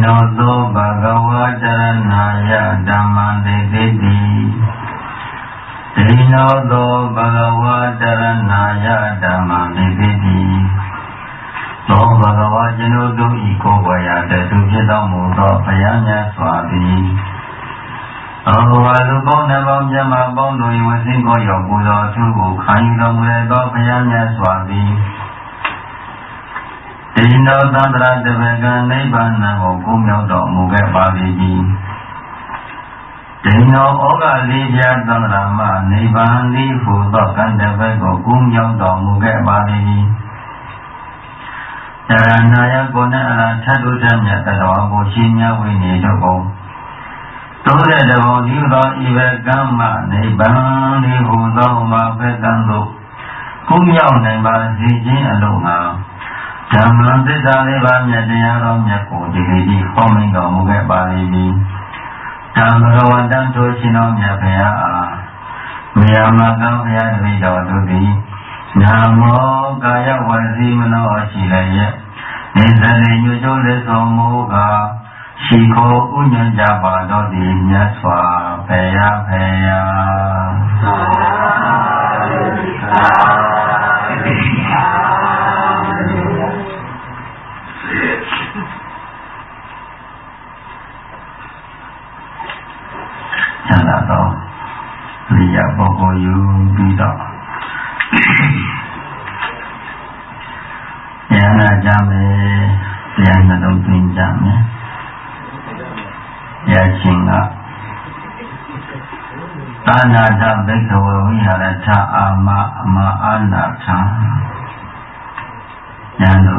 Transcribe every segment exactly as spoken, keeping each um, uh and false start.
Dinoto Bhagava Charanaya Dhammandekiti Dinoto Bhagava Charanaya Dhammandekiti Lo Bhagava Janoto Iko Vaya Tetu Chita Muto Payanya Swati Bhagava Lupong Nabong Jama Bong Doi Wasinko Yokudo Tubu Khayu Mureto Payanya Swati Dino Tandra Devega Nibbana Kumyo Do Muge Baliji Dino Oga Libya Tandrama Nibbani Fudo Kandevego Kumyo Do Muge Baliji Charanaya Guna Ala Chadu Jamya Tadwa Bushinya Wini Dogo Tode Devo Nido Ive Gamma Nibbani Fudo Mafekandu Kumyo Nimba Zijin Alunga Dhammam Thissa Leba Myataya Ro Myatko Digiti Homin Do Muge Baliji Dhammagawantam Toshino Myatphaya Miyamaka Phaya Tpido Tuti Namo Kaya Vasi Mano Shilaya Nisari Nyujo Leso Moga Shiko Unyan Japa Doti Myaswa Phaya Phaya Chanda Liya Boko Yu Bido Yana Jame Yana Dumpin Jame Yachinga Tana Jam Bekawa Viharata Ama Ama Anata Yano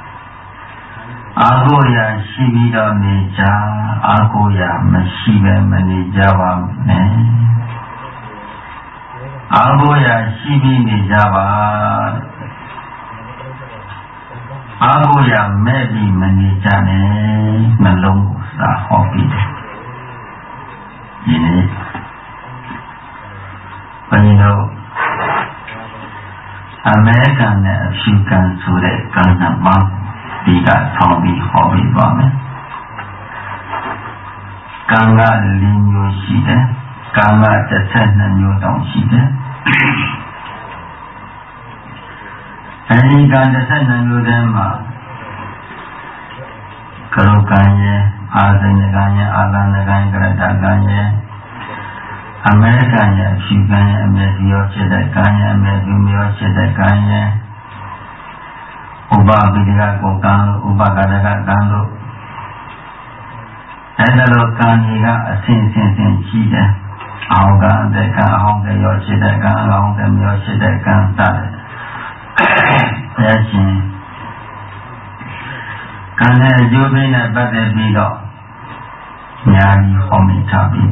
Agoya Shibida Meja Agoya Mashibe Manijava Me Agoya Shibi Mejava Agoya Mebi Manijane Malungu Sa Hobi Yini Panyino American African Sure Kanabam Diga Tombi Hobby Bame Ganga Linyo Shide Ganga Tatana Newton Shide Any Ganga Tatana Newdema Karokanye Azanaganya Alanaganya Gradaganye American Shiganya Medio Chedakanya Medio Chedakanya Uba Bidiga Gokan, Uba Gadaga Gando Edalo Kaniga, a sin sin sin cheetah, Auga, the Kahonga Yoshidaka, Longa Yoshidaka, Tade. Yashin Kana Jubin at Bade Bido Nyani Homitabi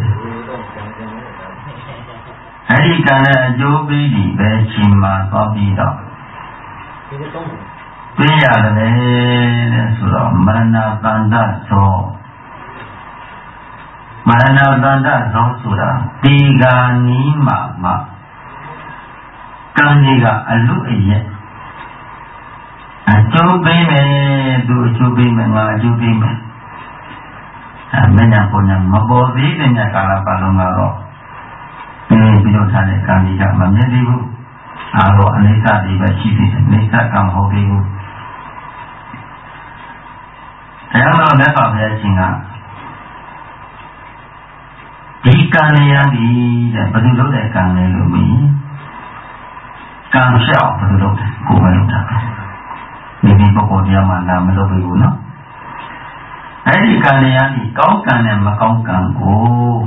Hari Kana Jubidi, Bechima, Bobido. Piya le suro marana tanda so marana tanda so sura tiga ni ma ma kanjiga alu iye ajubi me du ajubi me ma ajubi me amenya punya mabozi denya kala palunga ro ini video tane kanjiga mamedi bu aro anisa di bachiti anisa kam hobi bu Ayamno Nepa Vyachinga Dikanayandi Padulo de Kanelumi Kan Shao Padulo Kumaluta Nibi Boko Diamanda Melobiguna Edi Kanayandi Kaukan and Makaukan Go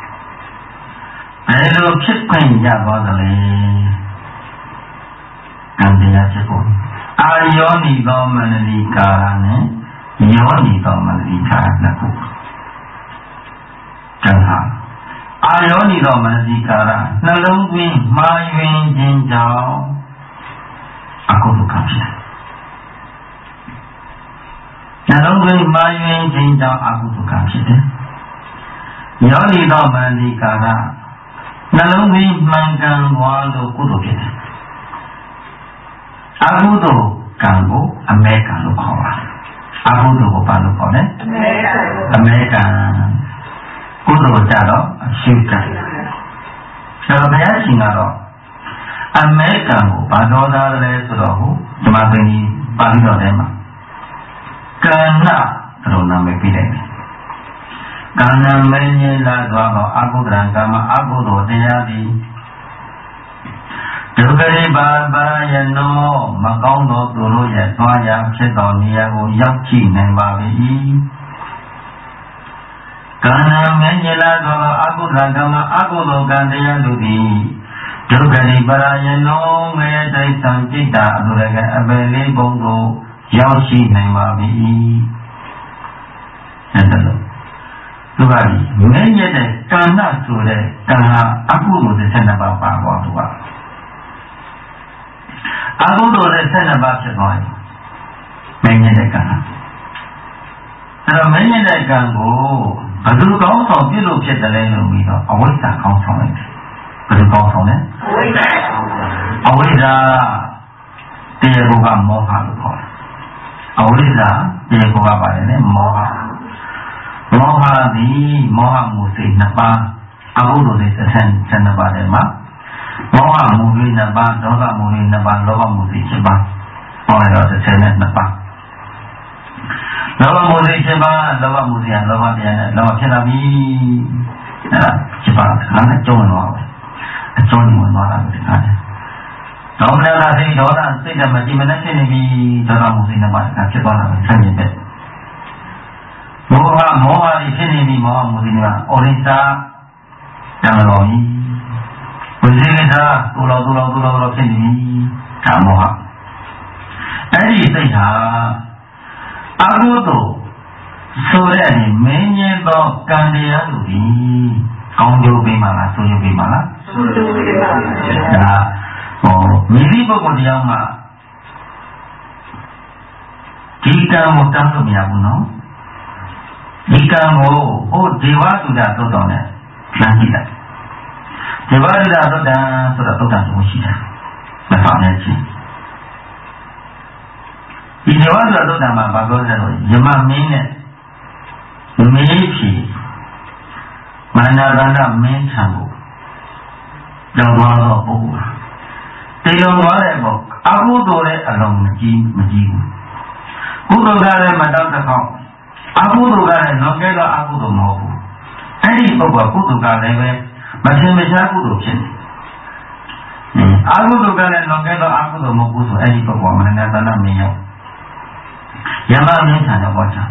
Pelo Chipin Yabadale Kandia Chipo Ayoni Gomanali Karane Yoni Domalika Naku Janha Ayoni Domalikara Nalungwin Mayuin Jinjao Aku Kapia Nalungwin Mayuin Jinjao Aku Kapia Yoni Domalikara Nalungwin Mangan Waldo Kudokit Agudo Kango American Lukawa အကုသိုလ်ကိုဘာလို့ခေါ်လဲအမေကံကုသိုလ်ကြတော့အရှိကံဆိုတော့ဘုရားရှင်ကတော့အမေကံကိုဘာတော်သားလဲဆိုတော့ဟိုဒီမှာပြင်ပါဠိတော်ထဲမှာကံနာတို့နာမည်ပြတယ်ကံနာမင်းကြီးလာသွားတော့အကုသရကမ္မအကုသိုလ်တရားသည်ဒုက္ခရိပါပါယနောမကောင်းသောသူတို့ရဲ့သွားရဖြစ်သောနေရာကိုရောက်ကြည့်နိုင်ပါ၏ကံနာမင်းကြီးလာသောအကုသရကမ္မအကုသိုလ်ကံတရားတို့သည်ဒုက္ခရိပါယနောမေတ္တိသံจิตတာအလိုလည်းအပယ်လေးပုံကိုရောက်ရှိနိုင်ပါ၏အဲ့ဒါလို့သူကမင်းရဲ့ကံနာဆိုတဲ့ကံဟာအကုသိုလ်တစ်ဆက်နှစ်ပါးပါသွားသူကအကုသိုလ်တစ်ဆက်နှစ်ပါးဖြစ်သွားတယ်မင်းရဲ့ကံအဲ့တော့မင်းရဲ့ကံကိုဘယ်သူကောင်းဆောင်ပြုလို့ဖြစ်တယ်လဲလို့ပြီးတော့အဝိဇ္ဇာကောင်းဆောင်လိုက်တယ်ဘယ်သူကောင်းဆောင်လဲအဝိဇ္ဇာအဝိဇ္ဇာတရားကမောဟလို့ခေါ်တယ်အဝိဇ္ဇာတရားကပါတယ်လေမောဟမောဟသည်မောဟမှုစိတ်နှစ်ပါးအကုသိုလ်စိတ်တစ်ဆယ်ဆယ်နှစ်ပါးထဲမှာမောဟမှုတွေနှစ်ပါးဒေါသမှုတွေနှစ်ပါးလောဘမှုစိတ်七ပါးဟောရတော့တစ်ဆယ်နဲ့နှစ်ပါးလောဘမှုစိတ်七ပါးလောဘမှုစိတ်ကလောဘတရားနဲ့လောဘဖြစ်လာပြီအဲ့ဒါ七ပါးခါနဲ့ကျုံးသွားတယ်အကျုံးဝင်သွားတာဒီခါနဲ့ဒေါမနလာစိတ်ဒေါသစိတ်ကမကြည့်မနဲ့ဖြစ်နေပြီဒေါသမှုစိတ်နှစ်ပါးကဖြစ်သွားတာပဲဆန့်ကျင်တဲ့မောဟမောဟတွေဖြစ်နေပြီမောဟမှုတွေကဩရိစာတံတော်ကြီးဝိသေကတူတော်တူတော်တူတော်ဖြစ်နေပြီဒါမောဟအဲ့ဒီစိတ်ဟာအကုသိုလ်ဆိုတဲ့မင်းကြီးသောကံတရားတို့ဒီကောင်းကျိုးပေးမှလားဆိုးကျိုးပေးမှလားဆိုးကျိုးပေးပါဘူးဒါဟောမိမိပုဂ္ဂိုလ်တရားမှာဒီကံကိုတန်းလို့မရဘူးနော်ဒီကံကိုဟိုဒေဝတုဒ္ဒသုတ်တော်နဲ့လမ်းကြည့်လိုက်ဒေဝတုဒ္ဒသုတ်တံဆိုတော့သုတ်တံကိုရှိတယ်မဆောင်နဲ့ချင်းဒီဒေဝတုဒ္ဒသုတ်တံမှာဘာပြောလဲဆိုယမမင်းနဲ့မေးဖြေမန္တရဏမင်းထံကိုကြောင်းသွားတော့ပုဂ္ဂိုလ်တေယုံသွားတဲ့ပေါ့အကုသိုလ်ရဲ့အလုံးမကြီးမကြီးဘူးကုသိုလ်ကလည်းမတောက်တစ်ခေါက်အကုသိုလ်ကလည်းလောကဲကအကုသိုလ်မဟုတ်ဘူးအဲ့ဒီပုဂ္ဂိုလ်ကုသိုလ်ကလည်းပဲမထင်မရှားကုသိုလ်ဖြစ်နေအကုသိုလ်ကလည်းလောကဲကအကုသိုလ်မဟုတ်ဘူးဆိုအဲ့ဒီပုဂ္ဂိုလ်မနတနာမင်းရောက်ယမမင်းထံတော့ပေါ့ချာ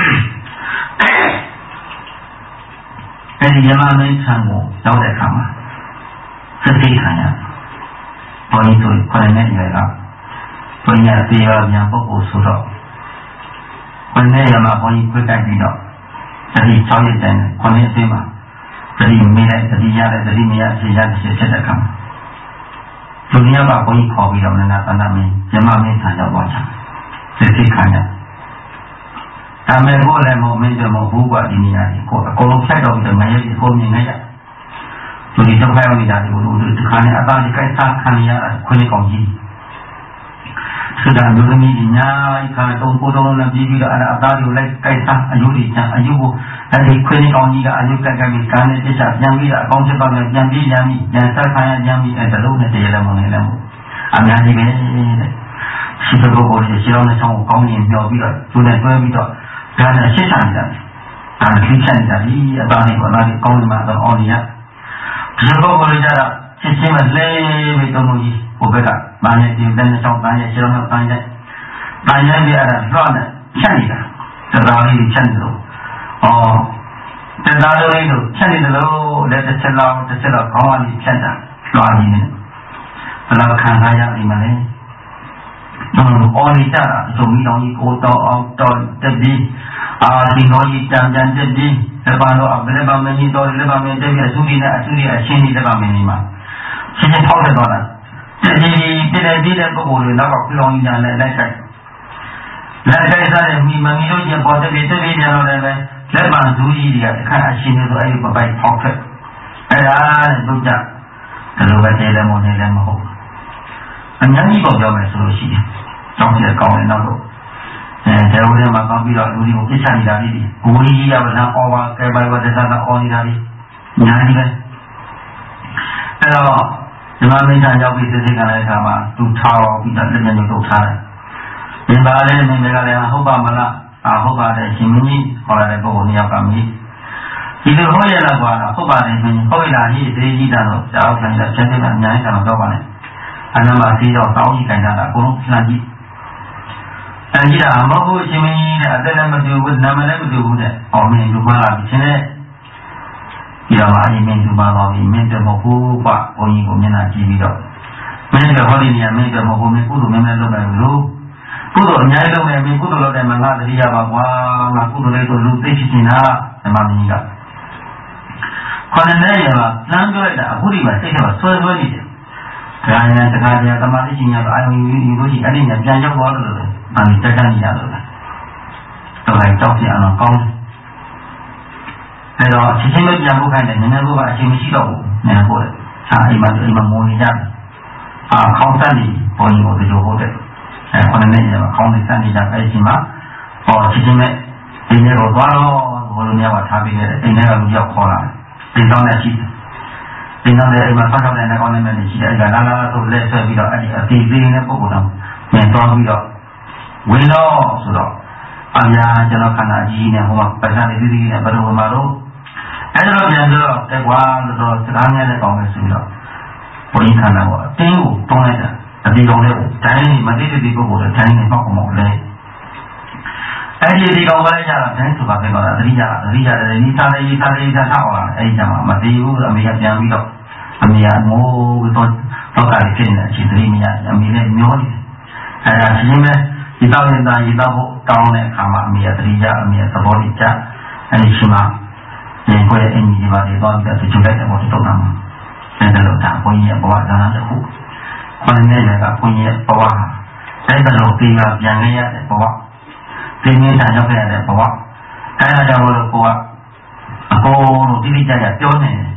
အဲ့ဒီယမမင်းထံကိုရောက်တဲ့အခါမှာစတိခံရဘုန်းကြီးတို့ခေါ်နေတယ်ကဘုန်းကြီးတရားပြန်ပုဂ္ဂိုလ်ဆိုတော့ဘယ်နဲ့ရမှာဘုန်းကြီးခွင့်တိုက်ပြီးတော့တတိ၆ရက်တန်းနဲ့ခုနှစ်အင်းမှာတတိမင်းနဲ့တတိရတဲ့တတိမရအစီရတဲ့ဖြစ်တဲ့အခါမှာသူများကဘုန်းကြီးခေါ်ပြီးတော့နန္ဒသန္တာမင်းယမမင်းဆံရောက်သွားချင်စစ်စစ်ခံရဒါမဲ့ကိုလည်းမမင်းတို့မဟုတ်ဘူးကဒီနေရာကြီးကိုအကုန်လုံးဖြတ်တော့ပြီးမရည်ကိုမြင်နေရသူဒီတော့ပြောနေတာဒီလိုဒီခါနဲ့အသားကြီးကိုက်စားခံရတာခွင့်ကောင်းကြီးစဒါဒုသမီးညာခါတုံးပိုးတော်နဲ့ပြီးပြီးတော့အဲ့အသားကိုလိုက်ကိုက်စားအယုဒီချာအယုကိုအဲ့ဒီခွင့်ကောင်းကြီးကအယုကက်ကပြီးကန်းနဲ့တခြားပြန်ပြီးတော့အကောင်းချက်တော့လည်းပြန်ပြီးပြန်ပြီးပြန်စားခံရပြန်ပြီးအဲ့ဒါလုံးနဲ့တည်းလည်းမနေလည်းအများကြီးပဲရှိတဲ့ဘောကိုရှင်းအောင်နဲ့ဆောင်းကောင်းရင်ပြောပြီးတော့သူနဲ့တွဲပြီးတော့ဒါနဲ့ရှင်းချနေတာဒါနဲ့ရှင်းချနေတာဒီအသားလေးကအလားကောင်းနေမှာတော့အော်နေရဒီဘောကိုလည်းကြတာရှင်းရှင်းမလဲပြီးတော့လို့ကြီးဟိုဘက်ကဘာနဲ့ဒီတန်းနဲ့ဆောင်းတန်းရဲ့ရှင်းအောင်တန်းရဲ့တန်းရဲ့ပြရတာလွှတ်နဲ့ချက်နေတာတရားလေးချက်နေလို့အော်တရားလေးတို့ချက်နေတယ်လို့လက်တစ်ချက်လောက်တစ်ချက်လောက်ခေါင်းကနေဖြတ်တာလွှတ်နေတယ်ဘယ်လိုခံစားရလိမ့်မလဲအော်နေကြတာဆိုပြီးတော့ဒီကိုတော့အောင်တော့တပီးအာဒီတော့ဒီတန်တန်တပီးတပန်းတော့ဘယ်မှာမင်းတော့လည်းပါမင်းတပီးအဆူဒီနဲ့အဆူဒီအရှင်းနေတဲ့ပါမင်းဒီမှာရှင်းရှင်းထောက်တယ်တော့လားတပီးတည်းတည်းတဲ့ပုဂ္ဂိုလ်တွေတော့ပြောင်းညာနဲ့လိုက်ဆိုင်လက်ဆိုင်စားတဲ့မိမမီတို့ကျပေါ်တပီးတပီးကြတော့လည်းပဲလက်ပံဇူးကြီးတွေကတစ်ခါအရှင်းနေဆိုအဲ့ဒီပပိုက်ဖောက်ထွက်အဲ့ဒါနဲ့တို့ကြဒီလိုပဲတည်းလည်းမဟုတ်နေလည်းမဟုတ်အများကြီးပေါ့ပြောမယ်ဆိုလို့ရှိရင်ကျောင်းကျကောင်းနေတော့ယအဲဒါဦးထဲမှာကောင်းပြီးတော့လူတွေကိုပြစ်ချနေတာလေးကိုကြီးရပါလားအော်ပါကဲပါပါတခြားတော့အော်နေတာလေးညာကြီးပဲအဲတော့ဒီမှာမိသားရောက်ပြီးသိသိကလည်းအခါမှာသူထောက်ပြီးတော့လက်ညှိုးထုတ်ထားတယ်ဒီပါလေမိမိကလည်းဟုတ်ပါမလားအာဟုတ်ပါတယ်ရှင်မင်းကြီးခေါ်လာတဲ့ပုဂ္ဂိုလ်နှစ်ယောက်ကမြည်ဒီလိုဟောရတော့ကွာဟုတ်ပါတယ်မင်းဟုတ်ရလားဟိသေးကြီးတာတော့ကြောက်ခံတဲ့ချက်ချက်အများကြီးကတော့ပါနဲ့အနမစီတော့တောင်းကြီးခံတာအကုန်လုံးလှမ်းကြည့်အဲဒီကမဟုတ်ဘူးရှင်မင်းကြီးတဲ့အသက်လည်းမတူဘူးနာမလည်းမတူဘူးတဲ့။အော်မင်းလူပါလာပြီရှင်တဲ့ဒီတော့အရင်မင်းလူပါတော့ပြီမင်းတမဟုတ်ဘာဘုန်းကြီးကိုမျက်နှာကြည့်ပြီးတော့မင်းကဟောဒီနေရာမင်းတမဟုတ်မင်းကုသိုလ်မင်းလည်းလုပ်မယ်လို့ကုသိုလ်အများကြီးလုပ်မယ်မင်းကုသိုလ်လုပ်တယ်မှာငါတတိယပါကွာငါကုသိုလ်လေးဆိုလူသိရှိနေတာဓမ္မမင်းကြီးကခေါင်းနဲ့ရပါလမ်းပြောလိုက်တာအခုဒီမှာစိတ်ထဲမှာဆွဲဆွဲနေတယ်။ဒါနဲ့တခါတည်းသမာဓိရှင်များအာယုံယူလို့ရှိအဲ့ဒီညာပြန်ရောက်သွားလို့လေ။အဲ့ဒီတက်တက်နေရလို့လေ။တော့လည်းကြောက်ပြအောင်ကောင်းတယ်။အဲ့တော့ချင်းချင်းပဲပြန်ဖို့ခိုင်းတယ်နည်းနည်းကအချိန်မရှိတော့ဘူး။နည်းနည်းပို့တယ်။အာအိမ်မှာအိမ်မှာငိုနေကြတယ်။အာခေါင်းတက်နေပေါ်ရင်ကိုတို့ဟုတ်တယ်။အဲခေါင်းနဲ့ညမှာခေါင်းနဲ့တက်နေကြအဲ့ဒီမှာဟောချင်းချင်းပဲဒီနေ့တော့သွားတော့ဘိုးလိုများကထားပြီးတယ်အိမ်ထဲကလူရောက်ခေါ်လာတယ်။ဒီတော့လည်းရှိတယ်။ဒီနောက်လည်းအိမ်မှာဆောက်ဆောင်နေတဲ့ကောင်းတဲ့မဲ့ရှိတယ်အဲ့ဒါလာလာဆိုလက်ဆွဲပြီးတော့အဲ့ဒီအသေးသေးနဲ့ပုံပေါ်တော့မြင်သွားပြီးတော့ဝင်တော့ဆိုတော့အများကျွန်တော်ခန္ဓာကြီးနဲ့ဟိုမှာပဇာလေးသေးသေးနဲ့ဘယ်လိုဝင်မှာတော့အဲ့တော့ပြန်ဆိုတော့တက်ကွာလို့တော့စကားများတဲ့ကောင်းပဲဆိုတော့ဘုန်းကြီးခန္ဓာကအတင်းကိုတွန်းလိုက်တာအဒီကောင်လေးတိုင်းမတိတိတိကိုကိုယ်တိုင်းနဲ့ပေါ့အောင်လဲအဲ့ဒီဒီကောင်ကလည်းကြတော့တိုင်းဆိုတာပဲတော့သတိရသတိရတယ်ဒီစားလေးဒီစားလေးစားထောက်လာအဲ့ဒီကျမှမသိဘူးအမေကပြန်ပြီးတော့အမေကငိုးတော့တော့ကလည်းဖြစ်နေတဲ့အချိန်သတိမရအမေလည်းမျောနေအဲ့ဒါရှင်းမဲ့ဒီတော့နေတာဒီတော့တောင်းတဲ့အခါမှာအမေကသတိရအမေကသဘောတကျအဲ့ဒီရှိမှဒီကိုယ်အင်းကြီးပါဒီတော့ဒီကျုပ်လိုက်တဲ့ဘောတော့တာမှာအဲ့ဒါလို့ဒါဘုန်းကြီးရဲ့ဘဝဒါနတစ်ခုခொနည်းနဲ့ကဘုန်းကြီးရဲ့ဘဝအဲ့ဒါလို့ပြီးမှပြန်ရတဲ့ဘဝဒီနည်းတိုင်းရောက်ခဲ့ရတဲ့ဘဝအဲဒါကြောင့်လို့ကိုကအကုန်လုံးတိတိကျကျပြောနေတယ်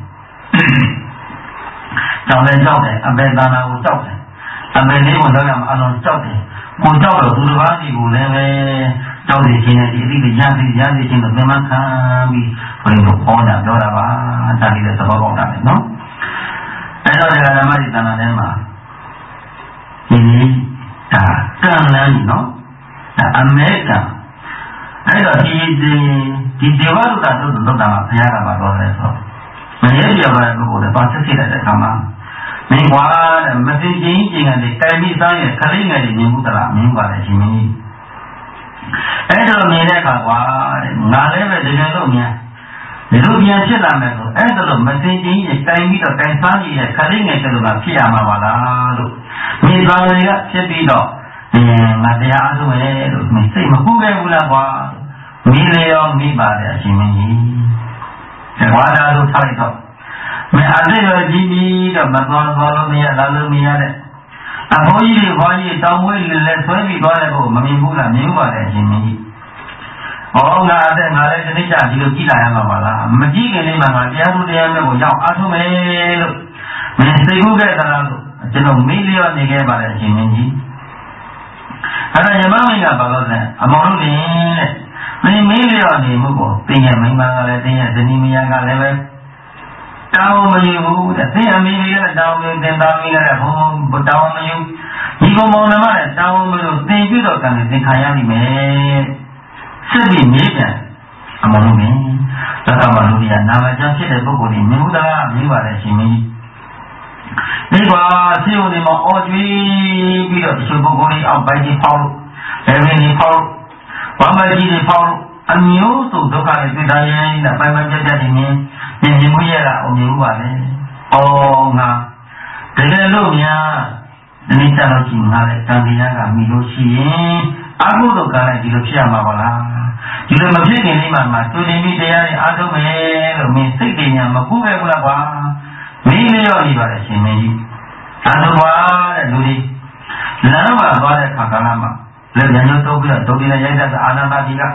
။ကြောင်လည်းကြောက်တယ်အမေသာနာကိုကြောက်တယ်အမေလေးကိုတော့အလုံးကြောက်တယ်ကိုကြောက်တော့သူတစ်ပါးစီကိုလည်းပဲကြောက်နေခြင်းနဲ့ဒီအတိတ်ရမ်းပြီးရမ်းပြီးခြင်းကိုပြန်မှခံပြီးဘုရင်တို့ပေါ်တာပြောတာပါတာလေးတဲ့သဘောပေါက်တာလေနော်။အဲတော့ဒီဓမ္မဒီတဏ္ဍာထဲမှာဒီဒါကံလန်းနော်အမေကအဲ့တော့ဒီဒီဒီဒေဝလူတာတို့တို့တာဘုရားကပါတော့လဲဆိုမရေပြပါဘူးကိုလည်းပါစစ်စစ်တဲ့အခါမှာမင်းကွာတဲ့မသိချင်းချင်းကလည်းတိုင်ပြီးသားရဲ့ခလေးငယ်တွေမြင်မှုတလားမင်းပါလေရှင်မင်းအဲ့တော့မြင်တဲ့အခါကွာတဲ့ငါလည်းပဲတကယ်လို့များဒီလိုပြန်ဖြစ်လာမယ်ဆိုအဲ့ဒါလို့မသိချင်းရဲ့တိုင်ပြီးတော့တိုင်သားကြီးရဲ့ခလေးငယ်တွေကဖြစ်ရမှာပါလားလို့မိသားတွေကဖြစ်ပြီးတော့အင်းငါတရားအားထုတ်မယ်လို့မစိတ်မကူးခဲ့ဘူးလားကွာမိလေရောမိပါတယ်အရှင်မင်းကြီးဒါဝါဒါလို့ထားလိုက်တော့မင်းအတိတ်ရောကြီးပြီးတော့မတော်တော်လို့မရလာလို့မရတဲ့အဘိုးကြီးတွေဘာကြီးတောင်းဝဲလက်ဆွဲပြီးသွားတဲ့ဘုမမြင်ဘူးလားမြင်ပါတယ်အရှင်မင်းကြီးဟောငါအသက်ငါလည်းဒီနေ့ကျဒီလိုကြည့်လာရမှာပါလားမကြည့်ခင်လေးမှာငါတရားသူတရားမြတ်ကိုရောက်အားထုတ်မယ်လို့မင်းစိတ်ကူးခဲ့သလားလို့ကျွန်တော်မိလျော့နေခဲ့ပါတယ်အရှင်မင်းကြီးအဲ့ဒါယမမိတ်ကဘာလို့လဲအမောင်တို့တင်တဲ့မင်းမင်းလျော့နေမှုကိုတင်းရဲ့မိန်းမကလည်းတင်းရဲ့ဇနီးမယားကလည်းပဲတောင်းမယူဘူးတဲ့တင်းအမေကြီးလည်းတောင်းမယူတင်းတောင်းမိလည်းဘုံဘတောင်းမယူဒီကောင်မောင်နှမလည်းတောင်းမလို့တင်ပြီးတော့ကံသင်္ခါရလိမ့်မယ်စစ်ပြီးနေပြန်အမောင်တို့တင်သက္ကမလူကြီးကနာမကျဖြစ်တဲ့ပုဂ္ဂိုလ်ကြီးမြင်မှုသားမြင်ပါတယ်ရှင်မင်းဒီပါစီယုံဒီမှာအော်ကျွေးပြီးတော့ဒီပုဂ္ဂိုလ်ကြီးအောက်ပိုင်းကြီးဖောက်လို့ဘယ်နည်းဖောက်ဘာမကြီးတွေဖောက်လို့အမျိုးစုဒုက္ခတွေတွေ့တာရင်တဲ့ပိုင်ပိုင်ကြက်ကြက်နေနေမြင်မြင်မှုရတာအမြင်မှုပါလေ။အော်ငါတကယ်လို့များဒီနေ့ကျတော့ကြီးငါလည်းတန်တရားကမိလို့ရှိရင်အကုသိုလ်ကလည်းဒီလိုဖြစ်ရမှာပါလား။ဒီလိုမဖြစ်ခင်လေးမှမှတူတင်ပြီးတရားတွေအားထုတ်မယ်လို့မင်းစိတ်တွေညာမကူးခဲ့ဘူးလားကွာ။မင်းလျော့နေပါလေရှင်မင်းကြီး။အတုပါတဲ့လူကြီးလမ်းမှာသွားတဲ့ခါကလာမှာလက်ညှိုးတော့ပြီးတော့ဒုတိယရိုက်တဲ့အာနာပါတိက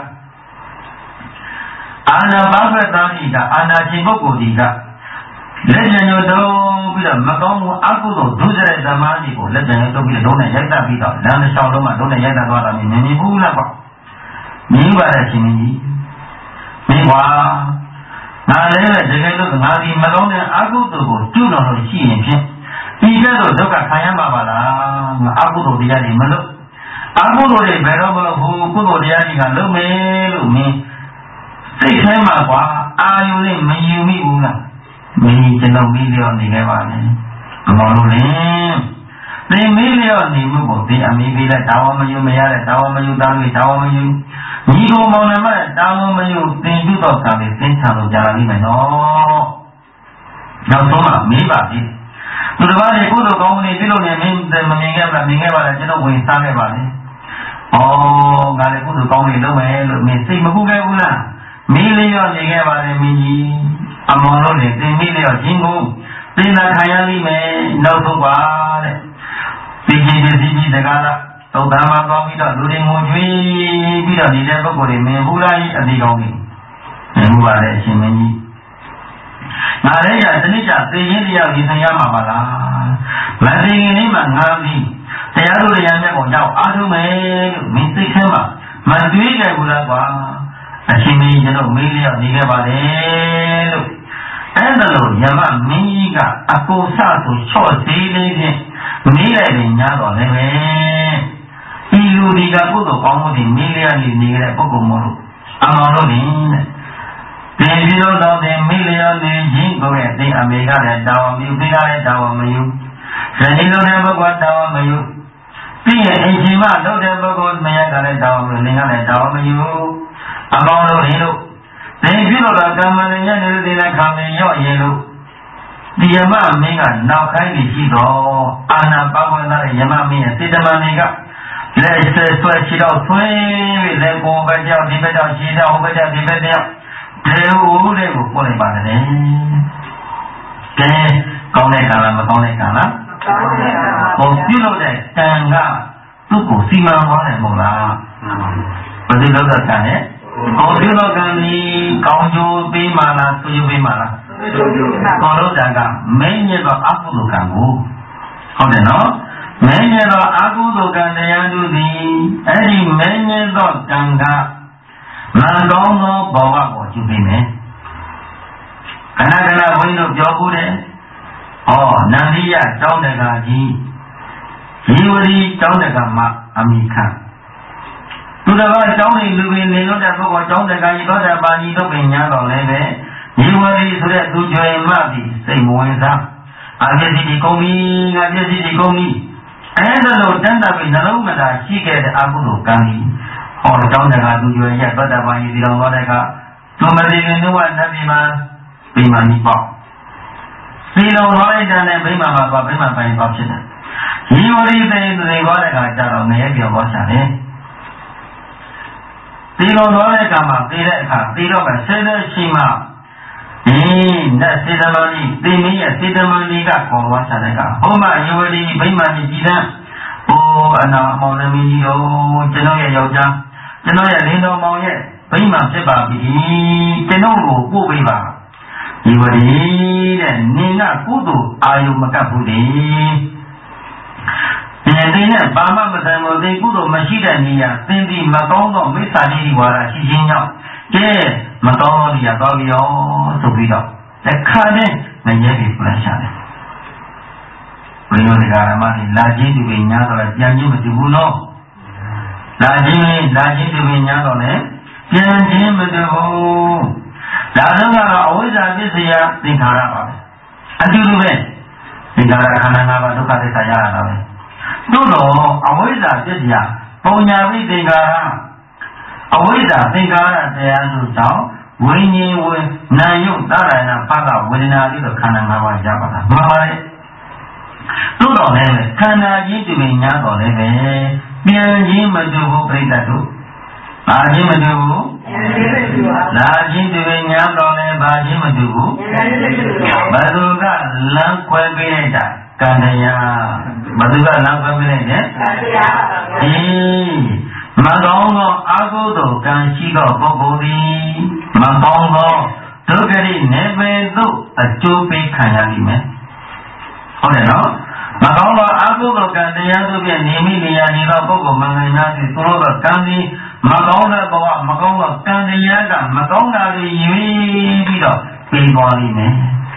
အာနာပါဘက်သားကြီးကအာနာရှင်ပုဂ္ဂိုလ်ကြီးကလက်ညှိုးတော့ပြီးတော့မကောင်းမှုအကုသိုလ်ဒုစရိုက်သမားကြီးကိုလက်ညှိုးတော့ပြီးတော့ဒုနဲ့ရိုက်တတ်ပြီးတော့လမ်းတစ်လျှောက်လုံးမှာဒုနဲ့ရိုက်တတ်သွားတာမြင်မြင်ဘူးလားပေါ့明白了，亲戚，明白。那来了这个都是哪里？没搞的阿古多个，就那种吸引片，一家都都干看样爸爸啦，阿古多的家里没了，阿古多的白到不了户，古多的家里看老没老没，最开嘛话，阿有的没有没有啦，没见到没了你个话呢，毛路嘞。你没了，你们不对，没没了，打我们有没了，打我们有单位，打我们有，你都忙了嘛？打我们有，真就到单位，真差到家里面咯。要说嘛，没办法的。有的话呢，过头讲呢，这六年明在明年吧，明年吧了，这都为啥个吧呢？哦，俺哋过头讲呢，都没都没，谁没不该不啦？没了，你个吧呢，没，阿忙了呢，真没了，进攻，真那看样里面老头瓜的。最近的 C P 这个了，都他妈搞比较，都得我追比较你这个过的没不来一地搞的，明白了，新闻的。那人家真的讲，最近的要医生也麻烦啦，那最近你们安的，大家都在讲这个叫阿头没没谁看嘛，蛮对个不啦啩，新闻这都没了，你个把的喽，按照喽，也嘛每一个阿哥啥都错谁那些。没来的人家到那边，一路的个不都搞不定，没来的那个不搞么路，阿毛路的，电视上到的没来的人，各位对阿美加来打我没有，美加来打我没有，人家老天不管打我没有，对人起码老天不管没人家来打我没有，人家来打我没有，阿毛路的路，电视上到干嘛人家那个来看的要一路。你也嘛没个脑开的许多，安那包括那里也嘛没，谁他妈那个来是说起到村来过个叫这个叫西叫个叫这个叫，这屋里我过来把的嘞，给讲来干了没讲来干了？我记录在三个都古西门话来冇啦，不是那个干嘞，我记录干你讲究被骂啦，所以被骂啦。讲到这个，每年到阿古都干过，好的喏。每年到阿古都干这样子的，而且每年到干个，那讲到包括我就给没，看那看那为了标布的，哦，那里呀找那个去，因为找那个嘛，阿没看。都在话找你路边那种在不过找那个一到在把你都被撵到那边。因为说的都觉嘛的，谁摸一下？阿些是的公民，阿些是的公民，哎，那老真的被那老么的膝盖的阿不都干的，好找那个都觉也不得把你让我那个，做么这个弄完那边嘛，被嘛你包，谁让我来讲呢？被嘛嘛包，被嘛把你包起来，因为这这这我那个家长没有给我下来。谁让我来干嘛？谁来看？谁让我谁来起嘛？咦，那谁他妈的？对面也谁他妈的个搞我下来个？后面因为你北嘛的鸡蛋，哦，那毛人民有这种也有讲，这种也领导毛也北嘛这把比这种路不北吧？因为你的你那孤独还有么干不的？现在呢，爸妈不在么的孤独没时间你呀，身体没搞到没啥的话了，洗洗尿，这。没搞到的也搞不了，受不了。来看呢，那也给不来下来。不要那个嘛的，垃圾就被撵到了，捡起没就不弄。垃圾垃圾就被撵到了，捡起没就不。然后那个为啥就是呀？你看了吧？啊，对不对？你看了看那个都看得啥样了呗？都懂啊？为啥就是呀？包年为这个。啊，为啥这个这样子找？为你为男友当然呢，把个为哪里头看那个家把他妈妈的，都到那边，看那一就被撵到那边，别人没就不被带走，哪人没就不，哪人就被撵到那，哪人没就不，把这个冷快被人家干的呀，把这个冷快被人家，咦。嘛讲个阿哥都跟西个不过的，嘛讲个这个的那边都呃就被看下里面，好的喏。嘛讲个阿哥都跟这样都变你们的呀，你到不过嘛人家就做了个干的， မကောင်းတဲ့ဘဝမကောင်းတော့ကံတရားကမကောင်းတာတွေရွေးပြီးတော့ပြီးသွားလိမ့်မယ်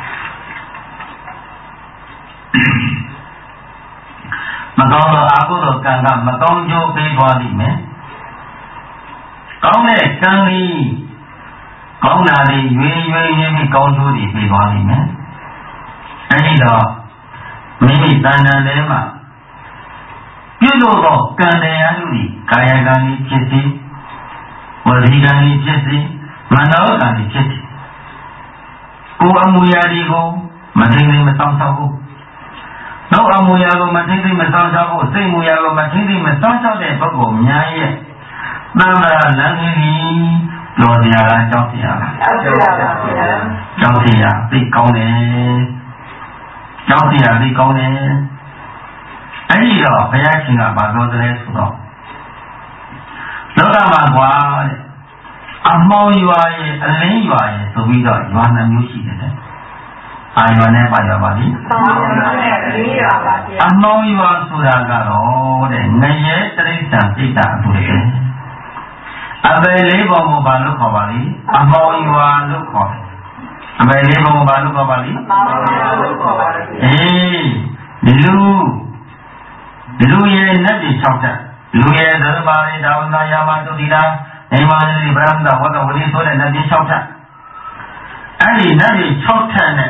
မကောင်းတော့အကုသိုလ်ကံကမကောင်းကျိုးပေးသွားလိမ့်မယ်ကောင်းတဲ့ကံကြီးကောင်းတာတွေရွေးရွေးရင်းပြီးကောင်းကျိုးတွေပေးသွားလိမ့်မယ်အဲဒီတော့မိမိတဏ္ဍာထဲမှာပြုလို့တော့ကံတရားတို့ဒီကာယကံကြီးဖြစ်စေဝစီကံကြီးဖြစ်စေမနောကံကြီးဖြစ်စေကိုယ်အမူအရာတွေကိုမသိသိမဆောင်ဆောင်ဘူးနှုတ်အမူအရာကိုမသိသိမဆောင်ဆောင်ဘူးစိတ်မူအရာကိုမသိသိမဆောင်ဆောင်တဲ့ပုဂ္ဂိုလ်များရဲ့သံဃာလမ်းကြီးလောစရာလားကြောက်စရာလားကြောက်စရာပါဗျာကြောက်စရာသိကောင်းတယ်ကြောက်စရာသိကောင်းတယ်အဲ့ဒီတော့ဘုရားရှင်ကဘာပြောသလဲဆိုတော့လောကမှာကွာတဲ့အမောင်ရွာရဲ့အလင်းရွာရဲ့ဆိုပြီးတော့ရွာနှမျိုးရှိတယ်အာရွာနဲ့ပါရွာပါလိအမောင်ရွာနဲ့အလင်းရွာပါဗျာအမောင်ရွာဆိုတာကတော့တဲ့ငရဲတရိစ္ဆာန်ပြိတ္တာအတူတည်းအပယ်လေးပုံကိုဘာလို့ခေါ်ပါလိအမောင်ရွာလို့ခေါ်တယ်အပယ်လေးပုံကိုဘာလို့ခေါ်ပါလိအမောင်ရွာလို့ခေါ်ပါလိအေးဒီလူဒီလူရဲ့နတ်တွေ၆ချက်လူရဲ့သရပါရိဒါဝနာယာမတုတိတာအိမာနိဗ္ဗာန်ဝတ္တဝတိဆိုတဲ့နတ်တွေ၆ချက်အဲ့ဒီနတ်တွေ၆ချက်နဲ့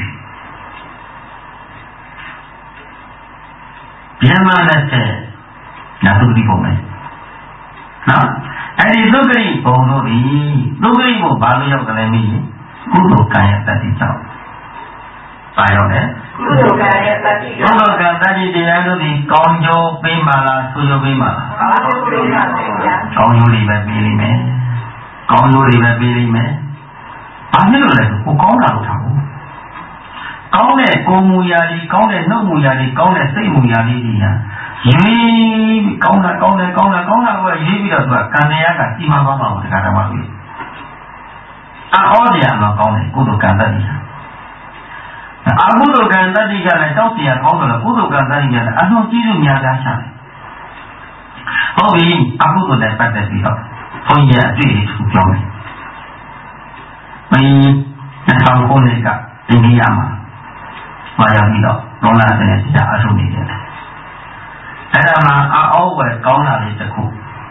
ဗျမနဲ့တဲ့နတ်သူတိပုံမယ်နော်အဲ့ဒီသုခရိပုံတို့ဒီသုခရိပုံဘာလို့ရောက်ကြလဲမင်းကုသိုလ်ကံရဲ့တတိကြောင့်ပါရောက်တယ်ကုသိုလ်ကံရဲ့တတိကုသိုလ်ကံတတိတရားတို့ဒီကောင်းကျိုးပေးမှလားဆိုးကျိုးပေးမှလားကောင်းကျိုးပေးပါဗျာကောင်းကျိုးတွေပဲပေးလိမ့်မယ်ကောင်းကျိုးတွေပဲပေးလိမ့်မယ်ဘာဖြစ်လို့လဲကိုကောင်းတာလို့ထားဘူးကောင်းတဲ့ကိုယ်မူရာတွေကောင်းတဲ့နှုတ်မူရာတွေကောင်းတဲ့စိတ်မူရာတွေကြီးဟာရွေးကောင်းတာကောင်းတယ်ကောင်းတာကောင်းတာကိုရွေးပြီးတော့သူကကံတရားကစီမံသွားမှာကိုတရားဓမ္မတွေအောစရာတော့ကောင်းတယ်ကုသိုလ်ကံတတိအကုသိုလ်ကံတတိကလည်းတောက်เสียကောင်းတယ်ကုသိုလ်ကံတတိကလည်းအလုံးကြီးစုများများရှာတယ်ဟုတ်ပြီအကုသိုလ်နဲ့ပတ်သက်ပြီးတော့ဘုန်းကြီးအတွေ့အကြုံပြောမယ်မင်းနှစ်ထောင်ခုနှစ်ကအိန္ဒိယမှာมาရောက်ပြီးတော့ဒေါ်လာစနေတရားအထုတ်နေတယ်အဲ့ဒါမှာအောဝယ်ကောင်းတာလေးတစ်ခု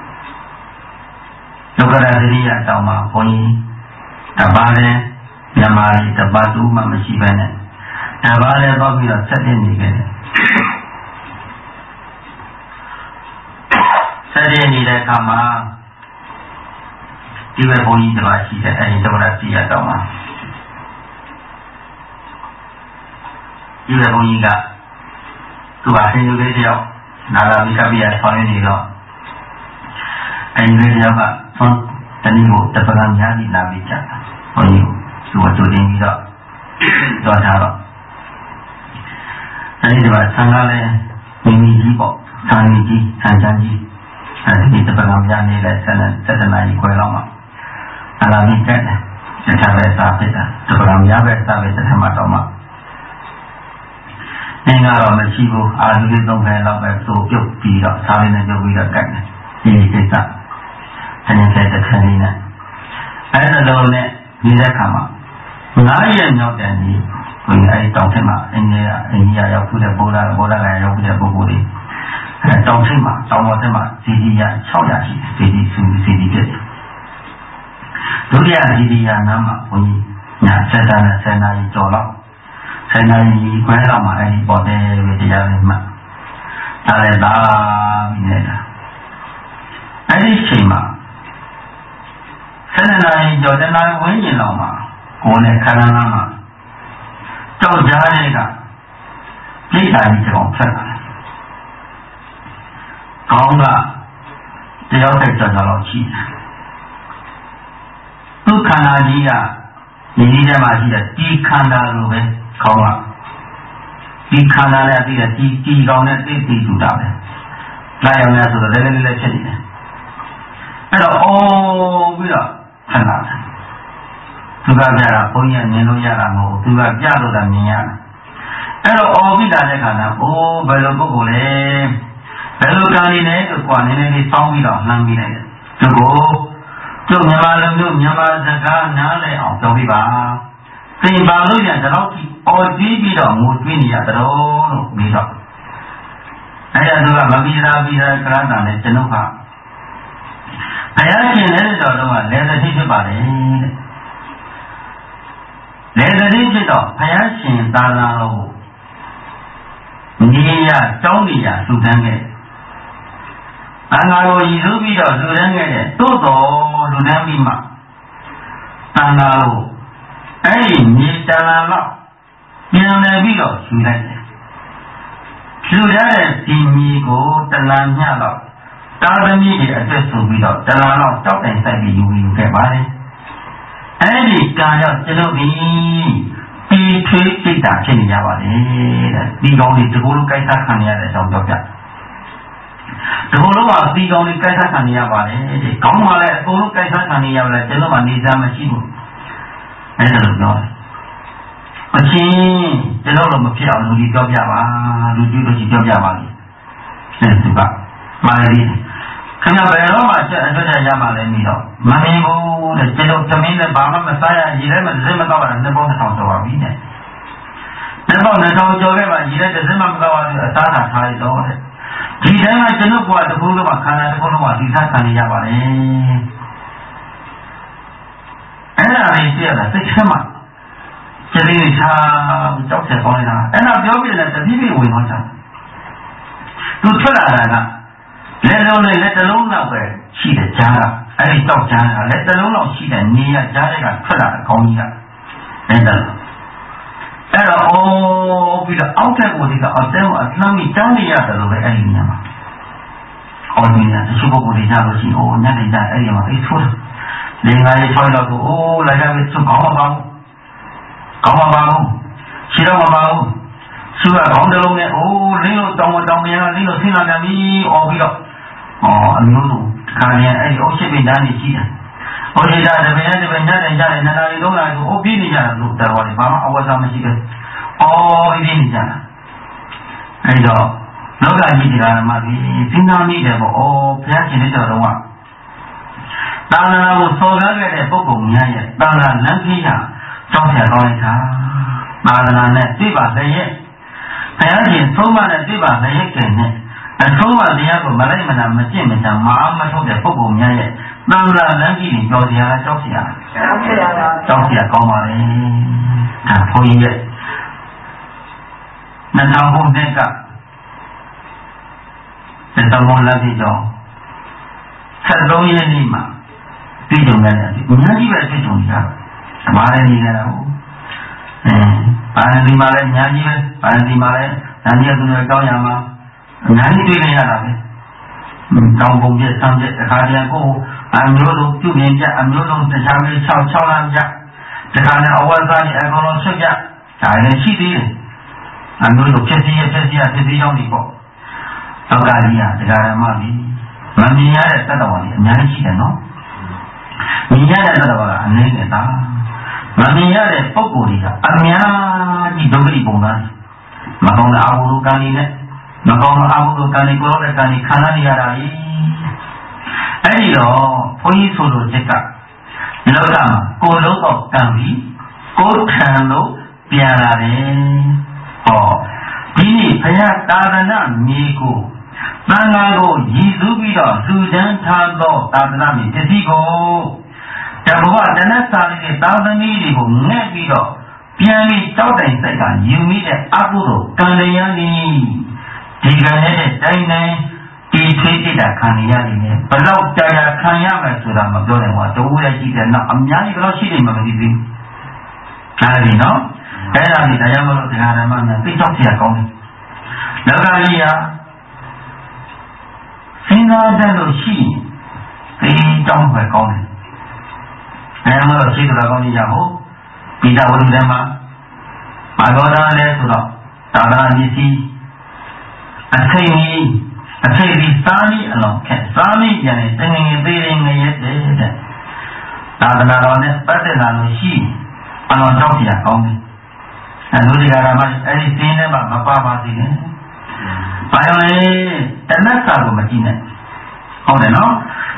ဒုက္ခရသတိရတောင်းမှာဘုန်းကြီးတပါးနဲ့မြန်မာလေးတပါးတူမှမရှိဘဲနဲ့တပါးလည်းတော့ပြီးတော့ဆက်တင်နေခဲ့တယ်ဆက်တင်နေတဲ့အခါမှာဒီဘက်ဘုန်းကြီးတပါးရှိတဲ့အဲဒီဒုက္ခရသတိရတောင်းမှာဒီဘက်ဘုန်းကြီးကသူ့ဟာဆင်းရဲလေးတယောက်နာလာမိကပိယဆောင်ရနေတော့အဲဒီလေးတယောက်ကသွန်တနည်းကိုတပကံများပြီးလာပြီးကြတာဘုန်းကြီးသူ့ကိုကြိုတင်ပြီးတော့တော့ထားတော့အဲဒီကဆံကလည်းမိမိကြီးပေါ့ဆံကြီးဆံချမ်းကြီးအဲဒီတပကံများနေလဲဆက်လက်ဆက်တနာကြီးခွဲတော့မှအလာပြီးတက်တယ်တခြားပဲစားဖြစ်တာတပကံများပဲစားပဲတစ်ထမတော့မှအင်းကတော့မရှိဘူးအာလူလေးသုံးခဲလောက်ပဲသို့ပြုတ်ပြီးတော့စားလေးနဲ့ပြုတ်ပြီးတော့ကတ်တယ်ဒီကိစ္စအနေနဲ့တစ်ခါလေးနဲ့အဲ့ဒါလုံးနဲ့နေတဲ့ခါမှာငါးရက်မြောက်တဲ့နေ့ကိုအဲ့တောင်ထက်မှာအင်းကြီးအင်းကြီးရောက်ခုတဲ့ဘိုးလာဘိုးလာကရောက်ခုတဲ့ပုဂ္ဂိုလ်တွေအဲ့တောင်ထက်မှာတောင်ပေါ်ထက်မှာစီဒီရ၆ရာရှိစီဒီစုစီဒီတဲ့ဒုတိယစီဒီရနားမှာဘုန်းကြီးညာစက်တာနဲ့ဆယ်နာရီကျော်လောက်ဆယ်နာရီခွဲလောက်မှာအဲ့ဒီပေါ်တဲ့တရားလေးမှဒါလည်းသာပြီးနေတာအဲ့ဒီချိန်မှာဆယ်နာရီကျော်တနာဝင်းကျင်လောက်မှာကိုယ်နဲ့ခန္ဓာနာမှာကြောက်ကြားတဲ့ကပြိတ္တာကြီးကြောင်ဖြတ်လာတယ်။ခေါင်းကတယောက်တည်းကြောင်လောက်ရှိတယ်။သူ့ခန္ဓာကြီးကဒီနည်းထဲမှာရှိတဲ့ဒီခန္ဓာလိုပဲခေါင်းကဒီခန္ဓာနဲ့အပြီးတဲ့ဒီဒီကောင်နဲ့သိသိတူတာပဲ။လာရောက်နေဆိုတော့လည်းလည်းလည်းဖြစ်နေတယ်။အဲ့တော့အော်ပြီးတော့ဆန္ဒတယ်။သူကပြတာဘုန်းကြီးမြင်လို့ရတာမဟုတ်ဘူးသူကပြလို့တာမြင်ရတယ်အဲ့တော့အော်ပြီးတာတဲ့ခါကျအိုးဘယ်လိုပုဂ္ဂိုလ်လဲဘယ်လိုကံနေလဲဆိုကွာနည်းနည်းလေးစောင်းပြီးတော့လှမ်းပြီးလိုက်တယ်တသူကိုကျုပ်မြန်မာလူမျိုးမြန်မာစကားနားလည်အောင်ပြောပြပါသင်ပါလို့ရတဲ့တော့ဒီအော်တီးပြီးတော့ငိုတွေးနေရတော့လို့ပြီးတော့အဲ့ဒါသူကမပြီးသားပြီးသားကရတာနဲ့ကျွန်ုပ်ကဘုရားရှင်လည်းတော်တော့ကလည်းတစ်ဖြစ်ပါလေတဲ့လည်းတစ်ဖြစ်တော့ဘုရားရှင်သာလာကိုနေရတောင်းနေရလှူဒန်းခဲ့အင်္ဂါကိုရည်စူးပြီးတော့လှူဒန်းခဲ့တဲ့သို့တော်လှူဒန်းပြီးမှသံဃာကိုအဲ့ဒီမြေတလာတော့ပြန်လည်ပြီးတော့ယူလိုက်တယ်လှူဒန်းတဲ့ဒီမြေကိုတလာညတော့တာသမီးတွေအတွက်ဆိုပြီးတော့တလာတော့တောက်တိုင်ဆိုင်ပြီးယူယူခဲ့ပါတယ်အဲ့ဒီကံတော့ကျွန်တော်ဒီတီထွေးစိတ်ဓာတ်ဖြစ်နေကြပါလေတဲ့ဒီကောင်းလေးဒီကိုလိုကြိုက်စားခံရတဲ့အကြောင်းပြောပြဒီလိုတော့ဒီကောင်းလေးကြိုက်စားခံရပါတယ်တဲ့ကောင်းမှလည်းအကုန်လုံးကြိုက်စားခံရပါလေကျွန်တော်မှနေစားမရှိဘူးအဲ့ဒါလိုပြောအချင်းကျွန်တော်တို့မဖြစ်အောင်လူကြီးပြောပြပါလူကြီးတို့ကြီးပြောပြပါလိမ့်ဆက်သူကမာရီခင်ဗျာဘယ်တော့မှချက်အတွက်ရမှာလဲပြီးတော့မမင်းဘူးတဲ့ကျွန်တော်သမင်းနဲ့ဘာမှမစားရရည်လည်းမစင်မတော့တာနှစ်ပေါင်းတစ်ထောင်ကျော်ပါပြီတဲ့နှစ်ပေါင်းနှစ်ထောင်ကျော်ခဲ့ပါရည်လည်းတစ်စင်မမတော့ဘူးအသားသာထားရတော့တဲ့ဒီတိုင်းကကျွန်တော်ကတခုလုံးကခန္ဓာတစ်ခုလုံးကဒီစားခံရပါတယ်အဲ့ဒါလေးသိရတာစိတ်ထဲမှာကျရင်းချာကြောက်ချက်ကောင်းနေတာအဲ့ဒါပြောပြတယ်တတိပိဝင်သွားကြသူထွက်လာတာကလက်လုံးနဲ့လက်တလုံးလောက်ပဲရှိတဲ့ကြားကအဲ့ဒီတောက်ကြားကလက်တလုံးလောက်ရှိတဲ့နေရကြားတွေကထွက်လာတဲ့ကောင်းကြီးကအဲ့ဒါအဲ့တော့အိုးပြီးတော့အောက်ထက်ကိုဒီကအတဲကိုအလှမ်းပြီးတန်းနေရတယ်လို့ပဲအဲ့ဒီနေရာမှာအော်ဒီနေရာတချို့ပုဂ္ဂိုလ်တွေကြလို့ရှိရင်အိုးညနေကျအဲ့ဒီမှာအိတ်ဆိုးတယ်လေငါရေးဆောင်းတော့ကိုအိုးလာကြပြီသူကောင်းမပါဘူးကောင်းမပါဘူးရှိတော့မပါဘူးသူကကောင်းတယ်လို့နဲ့အိုးလင်းလို့တောင်းတောင်းနေရလင်းလို့ဆင်းလာကြပြီအော်ပြီးတော့အော်အမျိုးတို့ခါရင်အဲ့ဒီအုပ်ရှိပင်သားနေရှိတယ်။ဟိုဒီကတပင်နဲ့တပင်ညတဲ့ညတဲ့နာနာလေးလုံးလာကိုအိုးပြီးနေကြတာလို့တော်တယ်ဘာမှအဝတ်စားမရှိပဲ။အော်ပြီးနေကြတာ။အဲ့တော့လောကကြီးတရားမှဒီစဉ်းစားမိတယ်ပေါ့။အော်ဘုရားရှင်တဲ့တော်တော်ကတာနာကိုစော်ကားခဲ့တဲ့ပုဂ္ဂိုလ်များရဲ့တာနာလမ်းကြီးဟာကြောက်ရကောင်းလိုက်တာ။တာနာနဲ့သိပါတဲ့ရဲ့ဘုရားရှင်သုံးပါးနဲ့သိပါတဲ့ရဲ့ကဲနဲ့အဆုံးအတရားကိုမလိုက်မနာမကျင့်မကြမအားမထုတ်တဲ့ပုဂ္ဂိုလ်များရဲ့တန်လာလမ်းကြီးကိုကြော်စရာကြောက်စရာကြောက်စရာကြောက်စရာကောင်းပါလေဒါဘုန်းကြီးရဲ့နှစ်ထောင်ဘုန်းတဲ့ကနှစ်ထောင်ဘုန်းလက်ပြီးတော့ဆက်လုံးရဲ့နေ့မှာပြည်ကြုံရတယ်အများကြီးပဲပြည်ကြုံကြတာမာရနေကြတာဟုတ်အဲပါဏတိမှာလည်းအများကြီးပဲပါဏတိမှာလည်းဒါကြီးကသူတို့ကောင်းရမှာအများကြီးတွေ့နေရတာပဲတောင်ပုံပြဆမ်းပြတခါတည်းကိုအမျိုးလုံးပြုမြင်ကြအမျိုးလုံးတရားလေး၆၆လမ်းကြတခါနဲ့အဝတ်စားကြီးအကုန်လုံးဆွတ်ကြဒါလည်းရှိသေးတယ်အမျိုးလုံးဖြစ်စီရဖြစ်စီရဖြစ်စီရောက်နေပေါ့သောကကြီးကတရားဓမ္မကြီးမမြင်ရတဲ့သတ္တဝါတွေအများကြီးရှိတယ်နော်မြင်ရတဲ့သတ္တဝါကအနည်းနဲ့သားမမြင်ရတဲ့ပုဂ္ဂိုလ်တွေကအများကြီးဒုက္ခတွေပုံသားမကောင်းတဲ့အဘုဒ္ဓကံတွေနဲ့မကောင်းတဲ့အဘုဒ္ဓကံတွေကိုရောတဲ့ကံတွေခံရရတာလေအဲ့ဒီတော့ဘုန်းကြီးဆိုလိုချက်ကဒီလောကမှာကိုယ်လုံးတော့ကံပြီးကိုယ်ခံလို့ပြန်လာတယ်ဟောဒီနေ့ဘုရားတာသနာမြေကိုသံဃာကိုရည်စူးပြီးတော့လူတန်းထားသောသာသနာမြေပစ္စည်းကိုတဘဝတဏ္ဍစာလေးတွေသာသမီတွေကိုငှက်ပြီးတော့ပြန်ပြီးတောက်တိုင်စိတ်ကယူမိတဲ့အကုသိုလ်ကံတရားကြီးဒီကံနဲ့တိုင်းတိုင်းဒီထွေးကြည့်တာခံရနေတယ်ဘလောက်ကြာကြာခံရမယ်ဆိုတာမပြောနိုင်ဘူးတူရဲ့ရှိတယ်နော်အများကြီးဘလောက်ရှိနေမှမသိဘူးဒါလည်းနော်အဲ့ဒါဒီတရားမလို့တရားဓမ္မနဲ့သိချောက်เสียကောင်းတယ်လောကကြီးဟာစဉ်းစားတဲ့လို့ရှိဒီတောင်းပဲကောင်းတယ်အဲ့မှာရှိတယ်ကောင်းကြီးရမို့ပိဋကဝိဓမ္မာဘာတော်တာလဲဆိုတော့သာသနာပစ္စည်းအထိတ်ကြီးအထိတ်ကြီးစားပြီးအလောင်းခက်စားပြီးပြန်နေတငငယ်သေးသေးငရဲတဲ့သာသနာတော်နဲ့ပတ်သက်လာလို့ရှိအလောင်းကြောက်ပြကောင်းတယ်အဲလူတွေကလည်းအဲ့ဒီသင်ထဲမှာမပါပါသေးတယ်ဘာလို့လဲတဏှတ်စာကိုမကြည့်နဲ့ဟုတ်တယ်နော်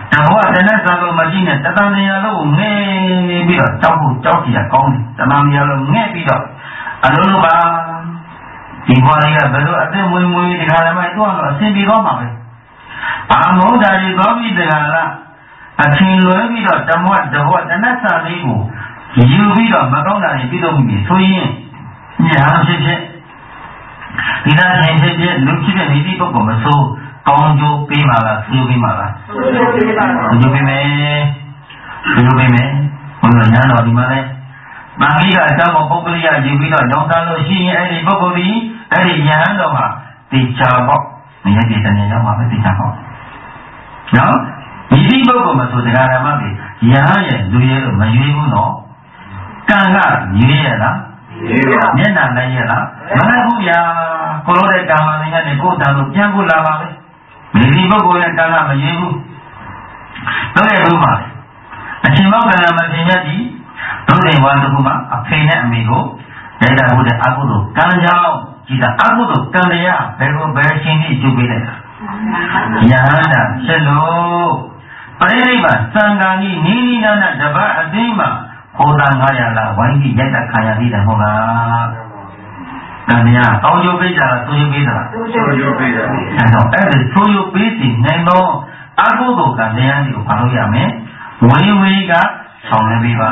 တဘောတနတ်စာလုံးမရှိနဲ့တတန်နေရာလုံးငဲပြီးတော့တောက်ဖို့တောက်စီရကောင်းတယ်တတန်နေရာလုံးငဲပြီးတော့အလုံးလုံးပါဒီဘောလေးကဘယ်လိုအသက်မွေးမွေးဒီခါလည်းမတော့တော့အဆင်ပြေတော့မှာပဲအာမုဒ္ဒရီသောပြီးတကလားအထင်လွဲပြီးတော့တမွတ်တဘောတနတ်စာလေးကိုယူပြီးတော့မကောင်းတာတွေပြီးတော့ပြီဆိုရင်ညာဖြစ်ဖြစ်ဒီနာချင်းဖြစ်ဖြစ်လူဖြစ်ဖြစ်မိသည့်ပုဂ္ဂိုလ်မဆိုးကောင်းကျိုးပေးပါလားဆူပေးပါလားဆူပေးပါဆူပေးမယ်ဆူပေးမယ်ဘုရားညာတော်ဒီမှာလဲမင်္ဂလိကအကြောင်းပုဂ္ဂလိကယူပြီးတော့ကြောင်းသားလို့ရှိရင်အဲ့ဒီပုဂ္ဂိုလ်ဒီအဲ့ဒီညာတော်မှာတေချာပေါ့မရတဲ့တဏှာရောက်မှာပဲတေချာပေါ့နော်မိသည့်ပုဂ္ဂိုလ်မဆိုတရားဓမ္မတွေညာရဲ့လူရဲ့လို့မရွေးဘူးနော်ကံကရွေးရလားမျက်နှာလိုက်ရလားမလိုက်ဘူးဗျာကိုလိုတဲ့ကာမတွေကနေကိုယ်တန်လို့ပြန်ဖို့လာပါပဲမိဒီပုဂ္ဂိုလ်ရဲ့ကံကမရွေးဘူးတော့ရဘူးပါအရှင်မောကံမတင်ရသည်ဒုတိယဝါတခုမှာအဖေနဲ့အမေကိုဒိဋ္ဌာဟုတဲ့အကုသိုလ်ကံကြောင့်ကြည်တာအကုသိုလ်ကံတရားဘယ်လိုဘယ်ရှင်ကြီးကျုပ်ပေးလိုက်တာညာတာဆက်လို့ပရိနိဗ္ဗာန်သံဃာကြီးနိနိနာနာတပတ်အသိမှာခေါ်တာငါရလားဝိုင်းပြီးရိုက်တာခံရသေးတယ်ဟုတ်လားတန်မြာတောင်းကျိုးပေးကြလားဆိုးကျိုးပေးတာဆိုးကျိုးပေးတာအဲ့တော့အဲ့ဒီဆိုးကျိုးပေးစီနိုင်တော့အကုသိုလ်ကတရားတွေကိုဘာလို့ရမလဲဝိဝေကဆောင်နေပြီပါ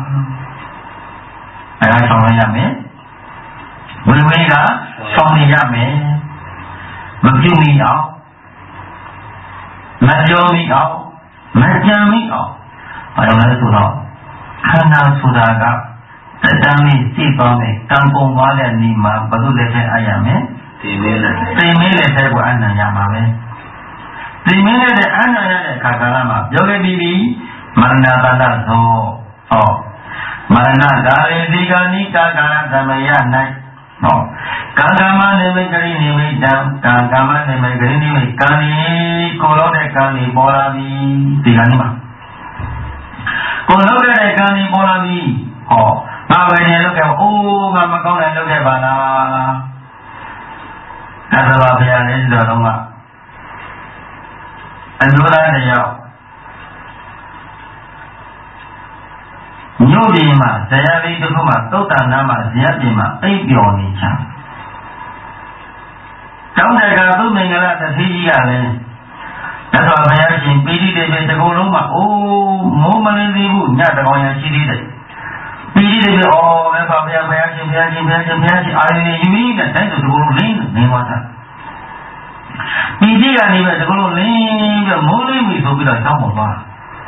အဲ့ဒါဆောင်ရမယ်ဝိဝေကဆောင်နေရမယ်မပြုမိအောင်မပြောမိအောင်မကြံမိအောင်ဘာလို့လဲဆိုတော့ခန္ဓာဆိုတာကတတမ်းလေးသိသွားမယ်ကံပုံသွားတဲ့နေမှာဘယ်လိုလဲဆက်အားရမယ်သိမင်းနဲ့သိမင်းနဲ့ဆက်ကိုအနံ့ရမှာပဲသိမင်းနဲ့အနံ့ရတဲ့ခါကာလမှာပြောခဲ့ပြီးပြီမရဏတတသောဟောမရဏဒါရေဒီကနိကာကာသမယ၌ဟောကာကမနိမိတ်ကရိနိမိတ်တံကာကမနိမိတ်ကရိနိမိတ်ကံဤကိုလို့တဲ့ကံဤပေါ်လာပြီဒီကနေ့မှာကိုလို့တဲ့ကံဤပေါ်လာပြီဟောငါပဲနေလို့ကဲအိုးငါမကောင်းတယ်လုပ်ခဲ့ပါလားသတ္တဝါဘုရားလည်းတော်တော်ကအနုရတယောက်ညို့ဒီမှာဇယလေးတစ်ခုမှာသုတ်တန်နာမှာဇယပြင်မှာအိပ်ပျော်နေချမ်းတောင်းတဲ့ကသုမင်္ဂလာတတိကြီးကလည်းသတ္တဝါဘုရားရှင်ပိဋိတေတကူလုံးမှာအိုးမိုးမလင်းသေးဘူးညတကောင်ရရှိသေးတယ်ပိဋိတေအော်လည်းဘုရားဘုရားရှင်ဘုရားရှင်ဘုရားရှင်ဘုရားရှင်အာရုံနဲ့ယူရင်းနဲ့တိုင်းတကူလုံးလင်းနေသွားတာပိဋိကနေပဲတကူလုံးလင်းပြီးမိုးလေးပြီဆိုပြီးတော့တောင်းပေါ်သွား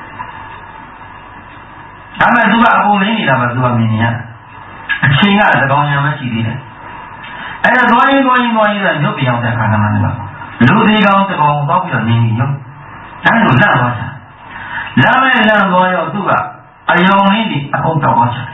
ဒါမဲ့သူကအကုန်လင်းနေတာပဲသူကမြင်နေရအချိန်ကသကောင်ရမ်းမရှိသေးတယ်အဲ့ဒါသွားရင်သွားရင်သွားရင်ကညွတ်ပြောင်းတဲ့ခါကမှလည်းလူသေးကောင်သကောင်တော့ပြီးတော့နေနေရောဒါလို့လန့်သွားတာလမ်းမဲ့လန့်သွားရောသူကအယုံလေးဒီအကုန်တော့သွားချင်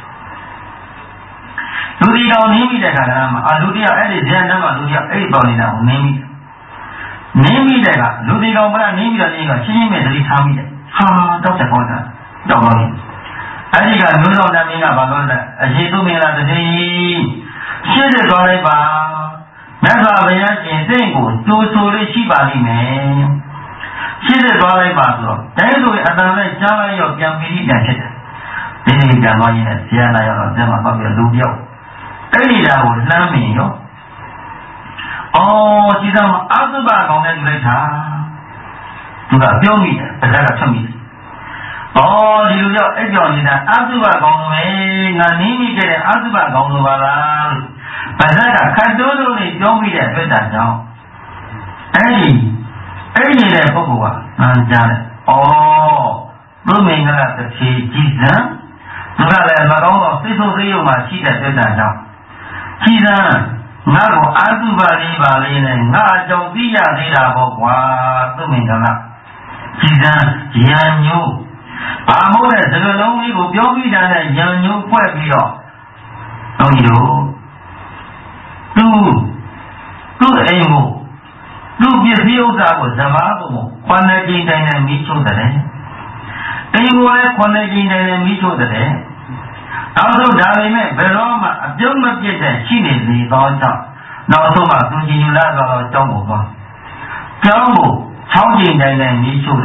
လူသေးကောင်နေပြီးတဲ့ခါကမှအလူတရားအဲ့ဒီဇန်တမ်းမှာလူတရားအဲ့ဒီပေါ်နေတာကိုနေပြီးနေပြီးတဲ့ကလူသေးကောင်ကနေပြီးတော့နေကရှင်းရှင်းမဲ့သတိထားမိတယ်ဟာတော့ချက်ပေါ်တာတော့ပါဘူးအဲ့ဒီကမျိုးတော်တမင်းကဘာလို့လဲအရှိသူမင်္ဂလာတတိရှင်းတဲ့သွားလိုက်ပါမြတ်စွာဘုရားရှင်တင့်ကိုကြိုးဆိုလေးရှိပါလိမ့်မယ်ရှင်းတဲ့သွားလိုက်ပါဆိုတော့တိုင်းဆိုရင်အတန်နဲ့ကြားလိုက်ရောပြန်ပြီးပြန်ဖြစ်တယ်ဒီနေ့ပြန်သွားရင်ဆရာနာရောတော့ပြန်မှာပေါ့ပြီးလူပြောက်အဲ့ဒီဓာတ်ကိုလှမ်းမြင်ရောအော်ဒီကမှာအသုဘကောင်းတဲ့လူလိုက်တာသူကပြောမိတယ်တခါကချက်မိတယ်အော်ဒီလိုကြောင့်အဲ့ကြောင့်နေတာအသုဘကောင်းမယ်ငါနင်းမိခဲ့တဲ့အသုဘကောင်းလို့ပါလားလို့ဗဇက်ကခတ်တိုးတိုးလေးပြောမိတဲ့အတွက်တာကြောင့်အဲ့ဒီအဲ့ဒီနေတဲ့ပုဂ္ဂိုလ်ကငါကြားတယ်အော်သူမင်္ဂလာတစ်ချီကြည်စံသူကလည်းမကောင်းတော့စိတ်ဆိုးစိတ်ယုံမှရှိတဲ့အတွက်တာကြောင့်ကြည်စံငါ့ကိုအသုဘလေးပါလေးနဲ့ငါအကြောင်းသိရသေးတာပေါ့ကွာသူမင်္ဂလာကြည်စံရံညို့ဘာမို့လဲစကလုံးလေးကိုပြောပြီးတာနဲ့ရံညို့ဖွဲ့ပြီးတော့တော့ဒီလိုသူသူ့အိမ်ကိုသူ့ပစ္စည်းဥစ္စာကိုဇမားကိုခွန်နေကြိမ်တိုင်းနဲ့မိချို့တယ်အိမ်ကိုလည်းခွန်နေကြိမ်တိုင်းနဲ့မိချို့တယ်နောက်ဆုံးဒါပေမဲ့ဘယ်တော့မှအပြုံးမပြတ်တဲ့ရှိနေလေတော့ကြောင့်နောက်ဆုံးမှသူကြည်ယူလာတော့ကြောင်းကိုသွားကြောင်းကိုချောင်းကြိမ်တိုင်းနဲ့မိချို့တယ်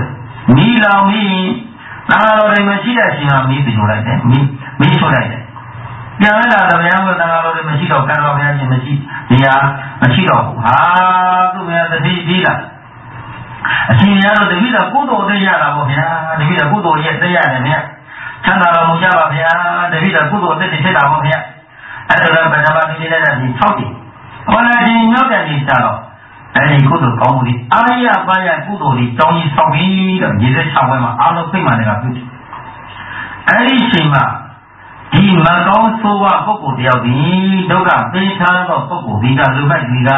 မီးလောင်ပြီးသံဃာတော်တွေမရှိတဲ့အချိန်မှာမီးပြိုလိုက်တယ်မီးမီးချို့လိုက်တယ်ပြန်လာတော့ဗျာဘုရားတော်တွေမရှိတော့ကံတော်ဘုရားရှင်မရှိဒီဟာမရှိတော့ဘူးဟာသူ့ဘုရားတတိကြီးလားအရှင်ရတော့တပိတော့ကုသိုလ်သိရတာပေါ့ဗျာတပိတော့ကုသိုလ်ရဲ့သိရတယ်ဗျာချမ်းသာတော်မူကြပါဗျာတပိတော့ကုသိုလ်အသိဖြစ်တာပေါ့ဗျာအဲ့ဒါလည်းဗဒမတိလေးနဲ့ဒီ၆တိဟောလာခြင်းမြောက်တဲ့နေကြတော့အဲ့ဒီကုသိုလ်ကောင်းမှုတွေအာရပါရကုသိုလ်တွေတောင်းကြီးဆောက်ပြီးတော့ရေစက်၆ဝဲမှာအာလုံးဖိတ်မှလည်းကပြုတယ်အဲ့ဒီအချိန်မှာဒီမကောင်းဆိုးဝါးပုဂ္ဂိုလ်တယောက်ဒီဒုက္ခပေးထားသောပုဂ္ဂိုလ်ဒီကလူမိုက်ဒီက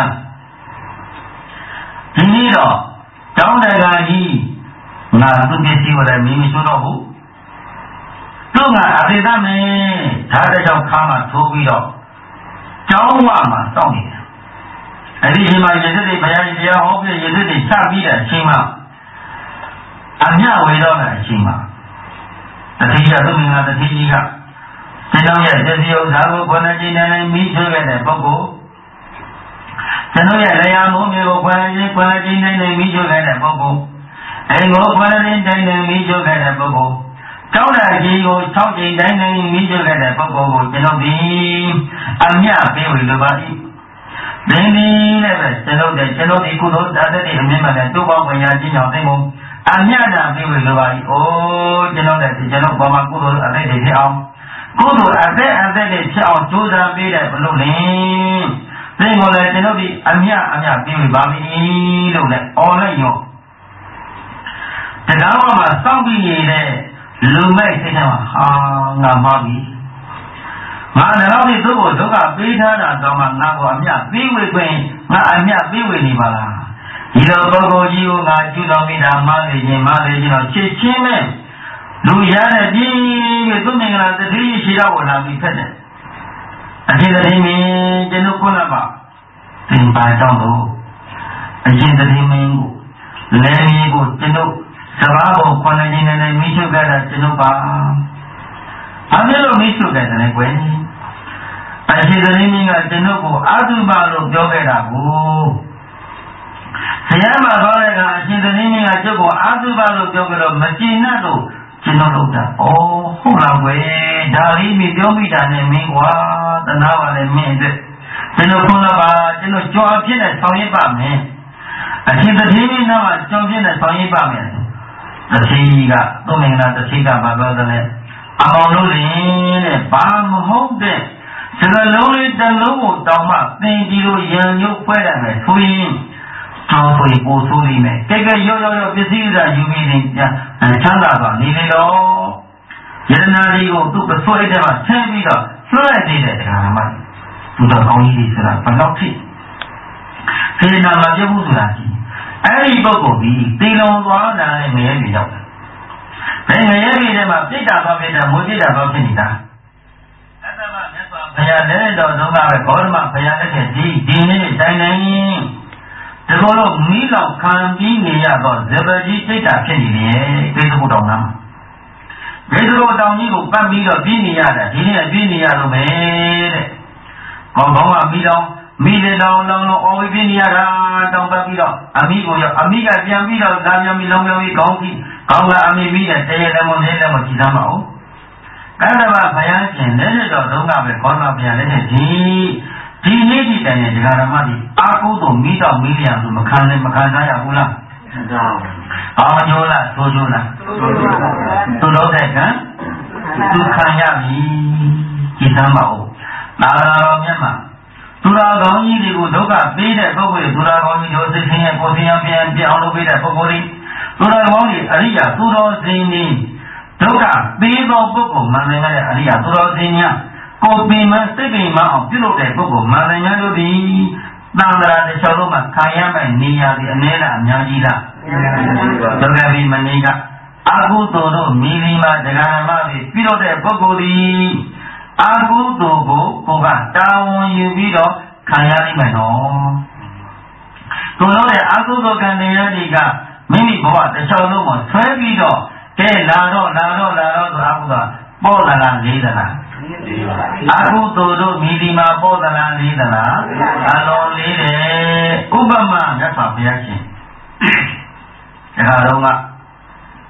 ဒီနေ့တော့တောင်းတကာကြီးငါသူပစ္စည်းဝယ်မင်းမရှိတော့ဘူးသူကအသေသမင်းဒါတဲ့ကြောင့်ခါမှထိုးပြီးတော့ကျောင်းဝမှာစောင့်နေတယ်အဲ့ဒီအချိန်မှာရေစစ်တွေဘုရားကြီးတရားဟောပြရေစစ်တွေချပြီးတဲ့အချိန်မှာအမြဝေတော့တဲ့အချိန်မှာတတိယသူမင်္ဂလာတတိကြီးကကျွန်တော်ရဲ့တတိယဥစ္စာကိုခွန်နေခြင်းနဲ့မိချွေခဲ့တဲ့ပုဂ္ဂိုလ်ကျွန်တော်ရဲ့လေယာမိုးမျိုးကိုခွန်နေခြင်းခွန်နေခြင်းနဲ့မိချွေခဲ့တဲ့ပုဂ္ဂိုလ်အဲကိုခွန်နေခြင်းနဲ့မိချွေခဲ့တဲ့ပုဂ္ဂိုလ်တောင်းတကြီးကို၆ကြိမ်တိုင်းတိုင်းမိချွေခဲ့တဲ့ပုဂ္ဂိုလ်ကိုကျွန်တော်ဒီအမြပေးဝေလိုပါ၏ဒင်းဒီလည်းပဲကျွန်တော်တဲ့ကျွန်တော်ဒီကုသိုလ်သာတဲ့ဒီအမြင့်မှလည်းတိုးပေါင်းဝင်ရခြင်းကြောင့်သိကုန်အမြနာပေးဝေလိုပါ၏အိုးကျွန်တော်တဲ့ကျွန်တော်ဘာမှကုသိုလ်အသိတွေဖြစ်အောင်ကုသိုလ်အသက်အသက်တွေဖြစ်အောင်ကြိုးစားပေးတဲ့ဘလို့လဲသိကုန်လည်းကျွန်တော်ဒီအမြအမြပေးဝေပါပြီလို့လည်းအော်လိုက်ရောတရားတော်မှာစောင့်ပြီးနေတဲ့လူမိုက်စိတ်ထဲမှာဟာငါမှားပြီငါလည်းတော့ဒီသူ့ကိုဒုက္ခပေးထားတာတော့မှငါ့ကိုအမြပေးဝေခွင့်ငါအမြပေးဝေနေပါလားဒီလိုပုဂ္ဂိုလ်ကြီးကိုငါကျူတော်မိတာမှားနေခြင်းမှားနေခြင်းတော့ချစ်ချင်းနဲ့လူရတဲ့ဒီသူမင်္ဂလာတတိရှိတော့ကိုလာပြီးဖက်တယ်အရှင်တတိမင်းကျွန်တော်ခုနကသင်ပါတော့လို့အရှင်တတိမင်းကိုလည်းမျိုးကိုကျွန်တော်စကားကိုခွန်နေခြင်းနဲ့မိရှုခဲ့တာကျွန်တော်ပါဘာဖြစ်လို့မိရှုခဲ့တယ်လဲကွယ်အရှင်တတိမင်းကကျွန်တော်ကိုအာသုဘလို့ပြောခဲ့တာကိုဆရာမတော်တဲ့ကအရှင်တတိမင်းကကျုပ်ကိုအာသုဘလို့ပြောကြတော့မကျေနပ်လို့ကျွန်တော်တို့ကဩဟုတ်လားကွယ်ဒါလေးမိပြောမိတာနဲ့မင်းကွာတနာပါလေမင်းအတွက်ကျွန်တော်ခုနကကျွန်တော်ကြွားဖြစ်တဲ့ဆောင်ရစ်ပါမယ်အရှင်တတိမင်းကကြွားဖြစ်တဲ့ဆောင်ရစ်ပါမယ်တတိကသူ့မင်္ဂလာတတိကဘာပြောသလဲအမောင်လို့လေတဲ့ဘာမဟုတ်တဲ့စကလုံးလေးတစ်လုံးကိုတောင်းမှသင်ကြီးလို့ရံညုတ်ဖွဲ့ရမယ်ဆိုရင်တော်ဖွေပို့ဆိုးနေမယ်ကဲကဲရောရောရောပစ္စည်းဥစ္စာယူပြီးနေချမ်းသာသွားနေလေတော့ယရနာလေးကိုသူ့ပစွဲတဲ့မှာဆင်းပြီးတော့လွှဲနေတဲ့တရားမှသူတော်ကောင်းကြီးဆိုတာဘယ်တော့ဖြစ်စေနာမပြုတ်ဘူးဆိုတာကြီးအဲ့ဒီပုဂ္ဂိုလ်ဒီတေလုံသွားတာနဲ့ငရဲတွေရောက်တယ်ဘယ်ငရဲတွေထဲမှာပြိတ္တာဘာဖြစ်တာမွေပြိတ္တာဘာဖြစ်နေတာအတ္တမမြတ်စွာဘုရားလည်းတော်ဒုက္ခပဲဘောဓမဘုရားလက်ထက်ဒီဒီနေ့တိုင်းတိုင်းဒီလိုလို့မိလောက်ခံပြီးနေရတော့ဇဘကြီးစိတ်ဓာတ်ဖြစ်နေတယ်ဒေသဘုတောင်နာမှာဒေသဘုတောင်ကြီးကိုပတ်ပြီးတော့ပြီးနေရတာဒီနေ့ပြီးနေရလို့ပဲတဲ့ကောင်းကောင်းကမိတော်မိလေတောင်လောင်လောအော်ပြီးနေရတာတောင်ပတ်ပြီးတော့အမိကိုရောအမိကပြန်ပြီးတော့လာပြန်ပြီးလောင်ပြန်ပြီးကောင်းပြီးကောင်းကအမိပြီးတဲ့တရေလည်းမနေလည်းမကြည့်သမ်းပါဘူးကန္တဗဘုရားရှင်လည်းတော့ဒုက္ခပဲခေါင်းမဘုရားလည်းဒီဒီနေ့ဒီတိုင်ရဲ့ဒကာရမကြီးအာကုသို့မိတော့မိလျံဆိုမခံနဲ့မခံစားရဘူးလားမှန်ပါဘူးအော်ညိုးလားဆိုးကျိုးလားဆိုးကျိုးပါဗျာသူတော့တဲ့ကံသူခံရပြီကြည်သမ်းပါဦးသာသနာတော်မြတ်မှာသူတော်ကောင်းကြီးတွေကိုဒုက္ခပေးတဲ့ပုဂ္ဂိုလ်သူတော်ကောင်းကြီးတို့သိခြင်းရဲ့ကိုယ်ဆင်းရဲပြန်ပြအောင်လုပ်ပေးတဲ့ပုဂ္ဂိုလ်တွေသူတော်ကောင်းကြီးအရိယာသူတော်စင်တွေဒုက္ခပေးသောပုဂ္ဂိုလ်မှန်တယ်နဲ့အရိယာသူတော်စင်များကိုယ်ပင်မစိတ်ပင်မအောင်ပြုလုပ်တဲ့ပုဂ္ဂိုလ်မှန်တယ်များတို့ဒီသံဃာတစ်လျှောက်လုံးမှာခံရမယ့်နေရာဒီအနည်းလားအများကြီးလားဒုက္ခပြီးမနေကအကုသိုလ်တို့မိလီမှာဒကာမတွေပြုလုပ်တဲ့ပုဂ္ဂိုလ်ဒီအကုသိုလ်ကိုကိုကတာဝန်ယူပြီးတော့ခံရလိမ့်မယ်နော်ကိုလို့တဲ့အကုသိုလ်ကံတရားတွေကမိမိဘဝတစ်လျှောက်လုံးမှာဆွဲပြီးတော့ကဲလာတော့လာတော့လာတော့ဆိုအကုသိုလ်ပေါ်လာလားလေးသလားအကုသိုလ်တို့မိဒီမှာပေါ်သလားလေးသလားအလုံးလေးတယ်ဥပမာမြတ်စွာဘုရားရှင်ဒါကတော့က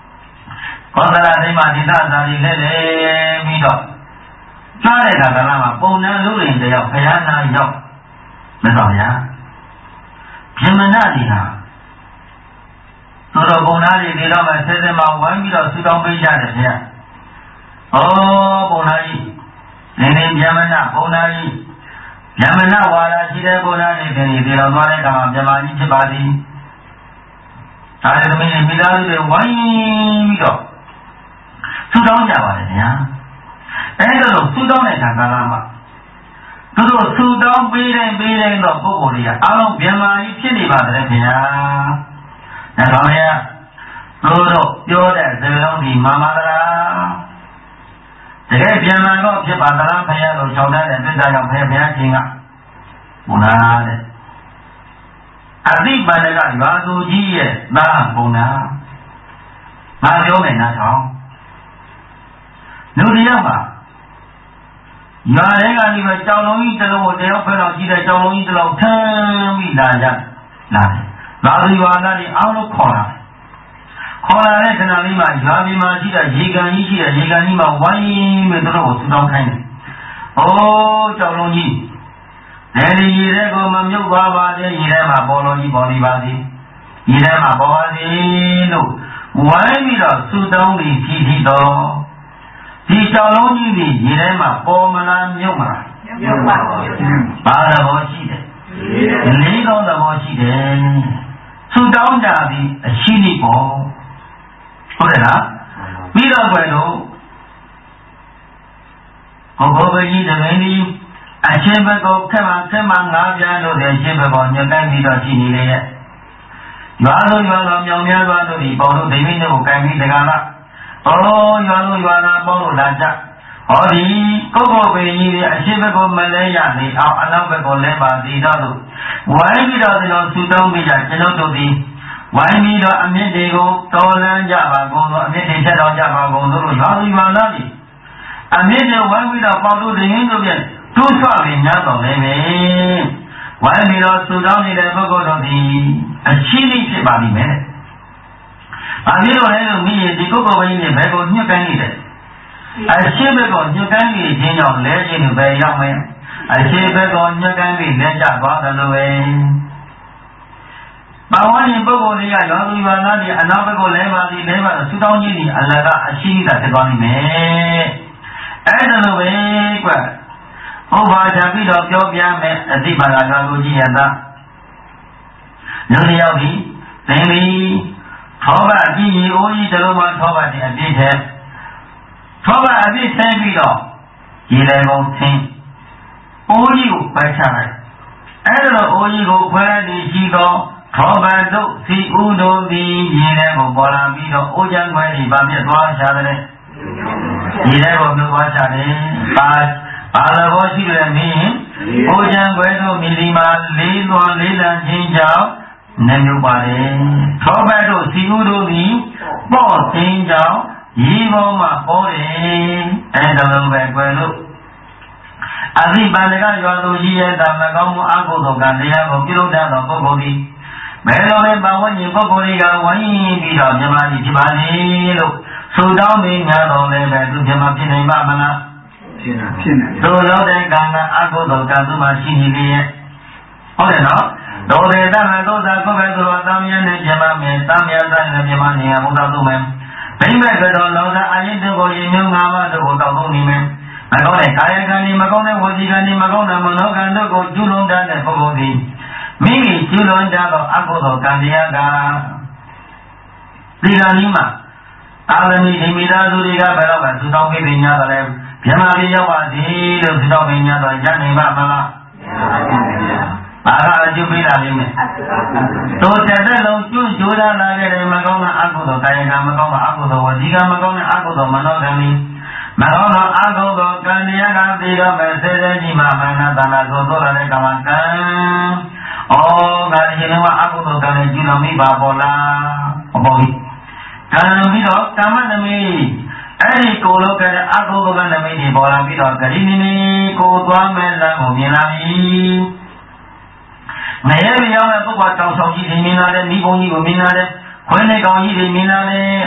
ဘောဓရာသိမဒေသသာရီလဲလဲပြီးတော့ကြွားတဲ့အခါကလည်းပုံနှံလူရင်တယောက်ဘုရားနာရောက်မတော်ဗျာပြမနာဒီဟာသို့တော့ပုံနာတွေဒီတော့မှဆဲဆဲမှာဝိုင်းပြီးတော့ဆူတောင်းပေးကြတယ်ဗျာဩပုံနာကြီးနေနေပြမနာပုံနာကြီးပြမနာဝါဒရှိတဲ့ပုံနာတွေဒီဒီတော့သွားတဲ့အခါမှာပြမကြီးဖြစ်ပါသည်ဒါလည်းသမီးတွေမိသားစုတွေဝိုင်းပြီးတော့ဆူတောင်းကြပါတယ်ဗျာအဲဒါလို့ဆူတောင်းတဲ့အခါကလည်းမှသူတို့ဆူတောင်းပေးတဲ့ပေးတဲ့တော့ပုဂ္ဂိုလ်တွေကအားလုံးပြမကြီးဖြစ်နေပါတယ်ဗျာဒါကြောင့်လည်းတို့တို့ပြောတဲ့စကားလုံးဒီမာမသလားတကယ်ပြန်လာတော့ဖြစ်ပါသလားဘုရားတို့ကြောက်တဲ့ပြစ္ဆာကြောင့်ဘုရားဘုရားရှင်ကဘုရားတဲ့အသိပန္နကရွာသူကြီးရဲ့သားဘုံနာငါပြောမယ်နားထောင်လူတယောက်မှာရွာထဲကနေပဲကြောင်လုံးကြီးတစ်လုံးကိုတယောက်ဖက်တော့ကြီးတဲ့ကြောင်လုံးကြီးတစ်လုံးထမ်းပြီးလာကြလာတယ်လာပြီးရွာသားတွေအားလုံးခေါ်လာခေါ်လာတဲ့ခဏလေးမှာရွာပြည်မှာရှိတဲ့ရေကန်ကြီးရှိတဲ့ရေကန်ကြီးမှာဝိုင်းပြီးသူတို့ကိုဆူတောင်းခိုင်းတယ်။အိုးကြောင်လုံးကြီးတယ်ဒီရေထဲကိုမမြုပ်သွားပါနဲ့ရေထဲမှာပေါ်လုံးကြီးပေါ်နေပါစေ။ရေထဲမှာပေါ်ပါစေလို့ဝိုင်းပြီးတော့ဆူတောင်းပြီးဖြည်းဖြည်းတော့ဒီကြောင်လုံးကြီးဒီရေထဲမှာပေါ်မလားမြုပ်မလားမြုပ်ပါဘူး။ဘာသဘောရှိတယ်။လေးကောင်းသဘောရှိတယ်။ဆူတောင်းကြပြီးအရှိနေပေါ်ဟုတ်တယ်လားပြီးတော့ပဲလို့ဟောဘောကြီးတမင်းကြီးအချင်းဘက်ကိုခက်မှခက်မှငါးပြားလို့လည်းရှင်းဘက်ပေါ်ညှက်တိုင်းပြီးတော့ရှိနေလေရဲ့ရွာလို့ရွာတော်မြောင်များသွားလို့ဒီပေါ်လို့ဒိမင်းတို့ကိုကင်ပြီးတကလားဩရွာလို့ရွာတာပေါ်လို့လာကြဟောဒီကိုယ့်ကိုယ်ပင်ကြီးတွေအချင်းဘက်ကိုမလဲရနေအောင်အနောက်ဘက်ကိုလဲပါသေးတော့လို့ဝိုင်းပြီးတော့ဒီလိုဆူတောင်းပြီးကြကျွန်တော်တို့ဒီဝိုင်းပြီးတော့အမြင့်တွေကိုတော်လန်းကြပါကုန်သောအမြင့်တွေချက်တော်ကြပါကုန်သောလို့ရွာသူရွာသားတွေအမြင့်တွေဝိုင်းပြီးတော့ပေါတို့ရင်းတို့ပြန်တူးဆွပြီးညတော်နေပဲဝိုင်းပြီးတော့ဆူတောင်းနေတဲ့ပုဂ္ဂိုလ်တို့ဒီအရှိလိဖြစ်ပါလိမ့်မယ်။ဘာဖြစ်လို့လဲလို့မိရင်ဒီပုဂ္ဂိုလ်ဘင်းနဲ့ဘယ်ကိုညှက်ကိုင်းနေတယ်။အရှိဘက်ကိုညှက်ကိုင်းနေခြင်းကြောင့်လဲခြင်းတွေပဲရောက်မယ်။အရှိဘက်ကိုညှက်ကိုင်းပြီးလဲကြသွားတယ်လို့ပဲဘာဝရင်ပုဂ္ဂိုလ်တွေကရောသူရွာသားတွေအနောက်ဘက်ကိုလဲပါသည်လဲပါဆူတောင်းကြီးတွေအလကအရှိတာဖြစ်သွားနိုင်မယ်အဲ့ဒါလိုပဲကွဥပါဒပြီးတော့ပြောပြမယ်အသိပါဒကကိုကြည့်ရတာလူတယောက်ဒီသင်သည်ထောဘအကြည့်ကြီးအိုးကြီးတလုံးမှထောဘတဲ့အပြည့်ထဲထောဘအပြည့်ထဲပြီးတော့ရေလေကုန်သင်အိုးကြီးကိုပိုက်ချလိုက်အဲ့ဒါလိုအိုးကြီးကိုခွဲပြီးရှိတော့ထောဘတို့စီဥတို့သည်ရေထဲကိုပေါ်လာပြီးတော့အိုးချမ်းခွဲပြီးဗာပြတ်သွားချတယ်ရေထဲကိုမြုပ်သွားချတယ်ပါဘာလို့ရှိတယ်မင်းအိုးချမ်းခွဲတို့မိလီမာလေးသွားလေးလံချင်းကြောင့်နေမြုပ်ပါတယ်ထောဘတို့စီဥတို့သည်ပေါ့ချင်းကြောင့်ရေပေါ်မှာပေါ်တယ်အဲ့ဒါလိုပဲကွယ်လို့အသိပန္နကရွာသူကြီးရဲ့တာမကောင်းမှုအကုသိုလ်ကတရားကိုပြုလုပ်တတ်သောပုဂ္ဂိုလ်သည်ဘယ်လိုလဲဘာဝညပုဂ္ဂိုလ်တွေကဝိုင်းပြီးတော့မြမကြီးဖြစ်ပါလေလို့ဆိုတောင်းပြီးညာတော်လည်းပဲသူမြမဖြစ်နိုင်ပါမလားဖြစ်နေဖြစ်နေသို့လို့တဲ့ကံကအကုသိုလ်ကသူမှရှိနေလေရဲ့ဟုတ်တယ်နော်ဒေါ်ဒေတမသောသာကိုယ်ပဲသူတော်တောင်းရနဲ့မြမမယ်တောင်းရတိုင်းနဲ့မြမနေရဘုရားသူမယ်ဘိမ့်မဲ့ကတော့လောကအာရင်တို့ကိုရင်ညုံငါးပါးတို့ကိုတောက်သုံးနေမယ်မကောင်းတဲ့ကာယကံဒီမကောင်းတဲ့ဝစီကံဒီမကောင်းတဲ့မနောကံတို့ကိုကျူးလွန်တတ်တဲ့ပုဂ္ဂိုလ်သည်မိမိကျူးလွန်ကြသောအကုသိုလ်ကံတရားကဒီကံကြီးမှာအာရမီဒီမိသားစုတွေကဘယ်တော့မှသူတောင်းပေးနေကြတယ်လဲမြမလေးရောက်ပါစေလို့သူတောင်းပေးကြတော့ရနိုင်ပါမလားဘာကအကျိုးပေးတာလိမ့်မယ်တို့တဲ့တဲ့လုံးကျွတ်ကြိုးစားလာခဲ့တယ်မကောင်းတဲ့အကုသိုလ်ကာယကံမကောင်းတဲ့အကုသိုလ်ဝစီကံမကောင်းတဲ့အကုသိုလ်မနောကံဒီမကောင်းသောအကုသိုလ်ကံတရားကသိတော့မဲ့စေစေကြီးမှမနတနာသို့သောလည်းကမ္မကံဩငါဒီနေ့ကအကုသိုလ်ကံနဲ့ကျူးလွန်မိပါပေါ်လားအပေါ်ပြီကံပြီးတော့ကာမနမိအဲ့ဒီကိုယ်လုံးကတဲ့အကုသိုလ်ကနမိတွေပေါ်လာပြီးတော့ဂရိနိမိကိုသွားမဲ့လမ်းကိုမြင်လာပြီငရဲပြောင်းတဲ့ပုဂ္ဂိုလ်တောင်ဆောင်ကြီးတွေမြင်လာတယ်မိဘုံကြီးကိုမြင်လာတယ်ခွေးနဲ့ကောင်ကြီးတွေမြင်လာတယ်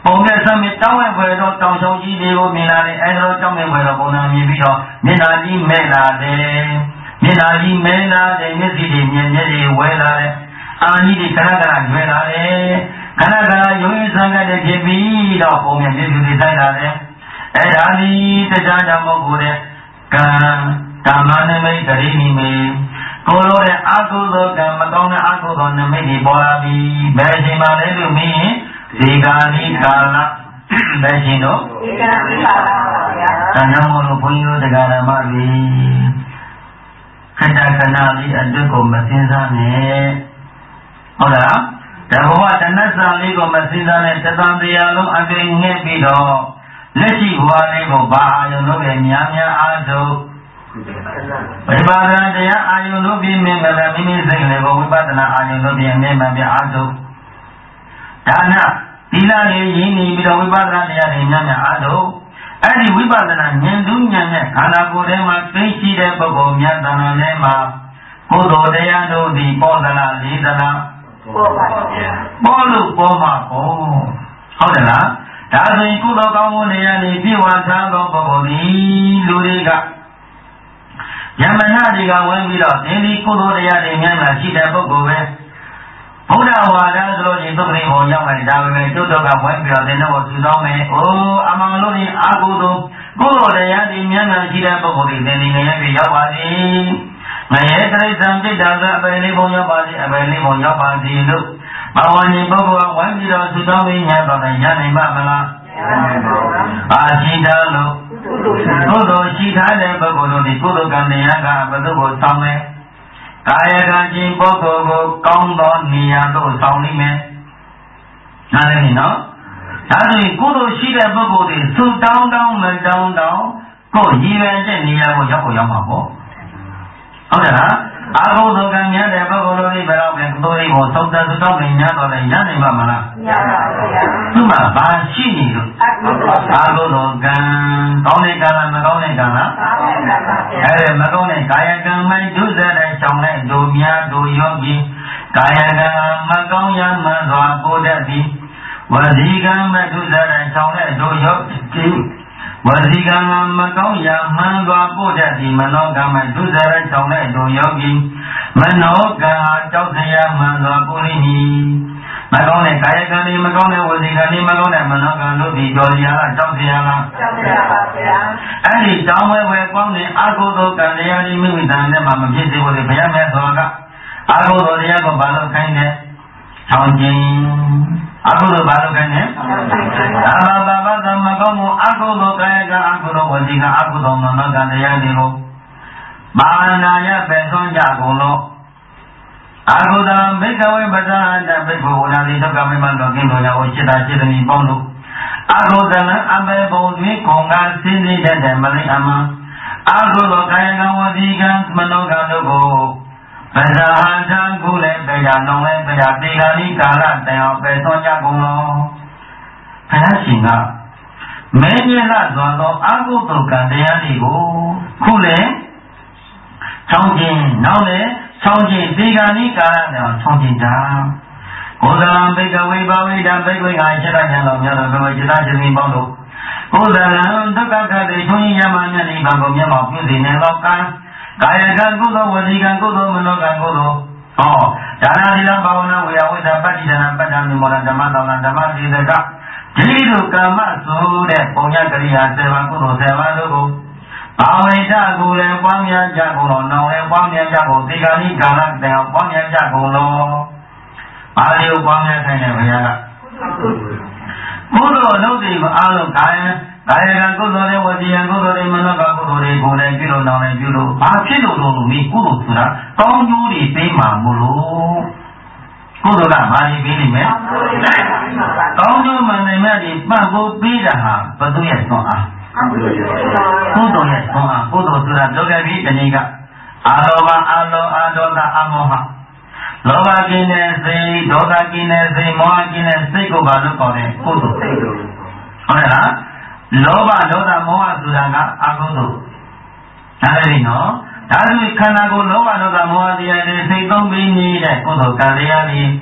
ပုံနဲ့ဆမ်းမတောင်းဝဲဖွယ်တော့တောင်ရှောင်းကြီးတွေကိုမြင်လာတယ်အဲဒါတော့ကြောင်းမဲ့ဖွယ်တော့ပုံနာမြင်ပြီးတော့မျက်နှာကြီးမဲလာတယ်မျက်နှာကြီးမဲလာတယ်မျက်စိတွေမြင်မျက်တွေဝဲလာတယ်အာကြီးတွေခဏခဏရွယ်လာတယ်ခဏခဏရုံးရင်းဆန်းကတဲ့ဖြစ်ပြီးတော့ပုံနဲ့မျက်စိတွေဆိုင်လာတယ်အဲဒါဒီတရားကြောင့်မဟုတ်ဘူးတဲ့ကံဓမ္မနမိတ်ဂရိနိမိတ်ကိုလိုတဲ့အကုသိုလ်ကံမကောင်းတဲ့အကုသိုလ်နမိတ်တွေပေါ်လာပြီးဘယ်ချိန်မှလဲလို့မင်းဒီကာနိကာလဘယ်ချိန်တော့ဒီကာနိကာလပါဗျာဒါကြောင့်မို့လို့ဘုန်းကြီးတို့တရားဓမ္မတွေခဏခဏလေးအတွက်ကိုမစင်စားနဲ့ဟုတ်လားဒါဘဝတဏ္ဍစာလေးကိုမစင်စားနဲ့တသံတရားလုံးအပြည့်ငှက်ပြီးတော့လက်ရှိဘဝလေးကိုဘာအာယုံလို့ပဲများများအားထုတ်ဝိပဿနာတရားအာယုံလို့ပြီးမြင်ကြတယ်မိမိစိတ်လေးကိုဝိပဿနာအာယုံလို့ပြီးမြင်မှပြအားထုတ်ဒါနသီလလေးရင်းနေပြီးတော့ဝိပဿနာတရားတွေများများအားထုတ်အဲ့ဒီဝိပဿနာဉာဏ်တူးဉာဏ်နဲ့ခန္ဓာကိုယ်ထဲမှာသိရှိတဲ့ပုဂ္ဂိုလ်များတဏ္ဍာထဲမှာကိုယ်တော်တရားတို့ဒီပေါ်သလားလေးသလားပေါ်ပါဗျာပေါ်လို့ပေါ်မှာပေါ့ဟုတ်တယ်လားဒါဆိုရင်ကုသိုလ်ကောင်းမှုတွေကနေပြည့်ဝထားသောပုဂ္ဂိုလ်ဒီလူတွေကယမနာတွေကဝင်ပြီးတော့ဒီဒီကုသိုလ်တရားတွေများများရှိတဲ့ပုဂ္ဂိုလ်ပဲဘုရားဝါဒဆိုလို့ဒီသုခရိဟောရောက်လာဒါပဲပဲကျွတ်တော့ကဝင်ပြီးတော့သင်တို့ကိုသူတော်မယ်။အိုးအမှန်လို့ဒီအာဟုသောကုသိုလ်တရားတွေများများရှိတဲ့ပုဂ္ဂိုလ်တွေသင်ဒီငရဲပြီးရောက်ပါစေ။ငရဲတိရစ္ဆာန်ပြစ်တာကအပယ်လေးပုံရောက်ပါစေအပယ်လေးပုံရောက်ပါစေလို့ဘဝဉ္ဇဉ်ပုဂ္ဂိုလ်ကဝင်ပြီးတော့သူတော်မင်းညာတော့လည်းရနိုင်ပါမလား။အာရှိတာလို့ကုသိုလ်ရှိထားတဲ့ပုဂ္ဂိုလ်တို့ဒီကုသိုလ်ကံတရားကဘယ်သူကိုဆောင်လဲကာယကံချင်းပုဂ္ဂိုလ်ကိုကောင်းသောနေရာသို့ဆောင်လိမ့်မယ်။နားလည်နော်။ဒါဆိုရင်ကုသိုလ်ရှိတဲ့ပုဂ္ဂိုလ်တွေသုတောင်းတောင်းမတောင်းတောင်းကိုရည်ရွယ်တဲ့နေရာကိုရောက်ဖို့ရောက်မှာပေါ့။ဟုတ်တယ်လား။အာဟုသောကံများတဲ့ပုဂ္ဂိုလ်တို့တွေဘယ်တော့လဲကုသိုလ်တွေကိုသုတသုတောင်းနေများတော့လည်းရနိုင်ပါမလား။ရပါဘူးဗျာ။ဒီမှာဘာရှိနေလို့အာဟုသောကံကောင်းတဲ့ကံလားမကောင်းတဲ့ကံလားကောင်းတဲ့ကံပါဗျာ။အဲ့ဒါမကောင်းတဲ့ကာယကံမိုက်ဒုစရိုက်ဆောင်တဲ့ဒုများဒုယောဂီကာယကံမကောင်းရမှန်စွာပို့တတ်သည်ဝစီကံမဒုစရိုက်ဆောင်တဲ့ဒုယောဂီဝစီကံမကောင်းရမှန်စွာပို့တတ်သည်မနောကံမဒုစရိုက်ဆောင်တဲ့ဒုယောဂီမနောကံကြောက်စရာမှန်စွာပို့လိမ့်မည်မကောင်းတဲ့ကာယကံတွေမကောင်းတဲ့ဝစီကံတွေမကောင်းတဲ့မနောကံတို့ဒီကြော်ရလားကြောက်စရာလားကြောက်စရာပါဗျာအဲ့ဒီတောင်းဝဲဝဲကောင်းတဲ့အကုသိုလ်ကံတရားတွေမိမိတန်နဲ့မှမဖြစ်သေးဘူးလေဘုရားမြတ်စွာကအကုသိုလ်တရားကိုဘာလို့ခိုင်းတယ်ဆောင်းခြင်းအကုသိုလ်ဘာလို့ခိုင်းတယ်သာမဘာဘာသမကောင်းမှုအကုသိုလ်ကာယကအကုသိုလ်ဝစီကအကုသိုလ်မနောကံတရားတွေကိုဘာနာယပဲသွန်ကြကုန်လို့အာဟုတံဘိကဝေပဇာတဘိက္ခဝနာတိဒုက္ခမိမလောကိတောယောจิตာจิตတိပေါင်းလို့အာဟုတံအဘေဘုံသွေးခုံကစင်းစိတဲ့တဲ့မလိအမံအာဟုသောကာယကံဝစီကံမနောကံတို့ကိုပဇာဟံကုလည်းပေရနောင်လည်းပေရတေဂာနိကာလတန်အောင်ပဲသွန်ကြကုန်လို့ဘုရားရှင်ကမဲမြတ်လာစွာသောအာဟုသောကံတရားတွေကိုခုလည်းချောင်းခြင်းနောက်လည်းချောင်းခြင်းတေဂာနိကာလတန်အောင်ချောင်းခြင်းတာကိုယ်တော်ဘိကဝေဘာဝိတံဘိကဝေငါခြေရညာတော်များတော်ဘုရားจิตာจิตတိပေါင်းလို့ဘုရားလံဒုက္ခခတိထုံးရမမြတ်နိဗ္ဗာန်ကိုမျက်မှောက်ပြုစေနိုင်သောကံကာယကံကုသိုလ်ဝစီကံကုသိုလ်မနောကံကုသိုလ်ဟောဒါနသီလဘာဝနာဝေယဝိသပတ္တိဒါနပတ္တမေမောဓမ္မတောင်းဓမ္မစေတကဒီလိုကမ္မဆိုတဲ့ပုံညကရိယာဆယ်ပါးကုသိုလ်ဆယ်ပါးတို့ကိုဘာဝိတကိုလည်းပွားများကြကုန်လို့နောင်လည်းပွားများကြကုန်ဒီကနေ့ကာလတည်းပွားများကြကုန်လို့ဘာလို့ပွားများဆိုင်တယ်ဘုရားကကုသိုလ်အလုပ်တွေကိုအားလုံးကာယကာယကံကုသိုလ်တွေဝစီကံကုသိုလ်တွေမနောကကုသိုလ်တွေကိုလည်းပြုလို့နောင်လည်းပြုလို့ဘာဖြစ်လို့လို့မိကုသိုလ်ဆိုတာကောင်းကျိုးတွေပေးမှာမို့လို့ကုသိုလ်ကဘာတွေပေးနေမလဲကောင်းကျိုးမှန်တယ်မြတ်ဒီပတ်ဖို့ပေးတာဟာဘုသူရဲ့သွန်အားကုသိုလ်ရဲ့သွန်အားကုသိုလ်ဆိုတာလောကကြီးတဏှိကအာလောဘအာလောအာဒေါသအမောဟလောဘကင်းတဲ့စိတ်ဒေါသကင်းတဲ့စိတ်မောဟကင်းတဲ့စိတ်ကိုဘာလို့ခေါ်လဲကုသိုလ်စိတ်ဟုတ်တယ်လားလောဘဒေါသမောဟဆိုတာကအကုသိုလ်ဒါလည်းနော်ဒါဆိုခန္ဓာကိုယ်လောဘဒေါသမောဟတရားတွေစိတ်သုံးပြီးနေတဲ့ကုသိုလ်ကံတရားတွေ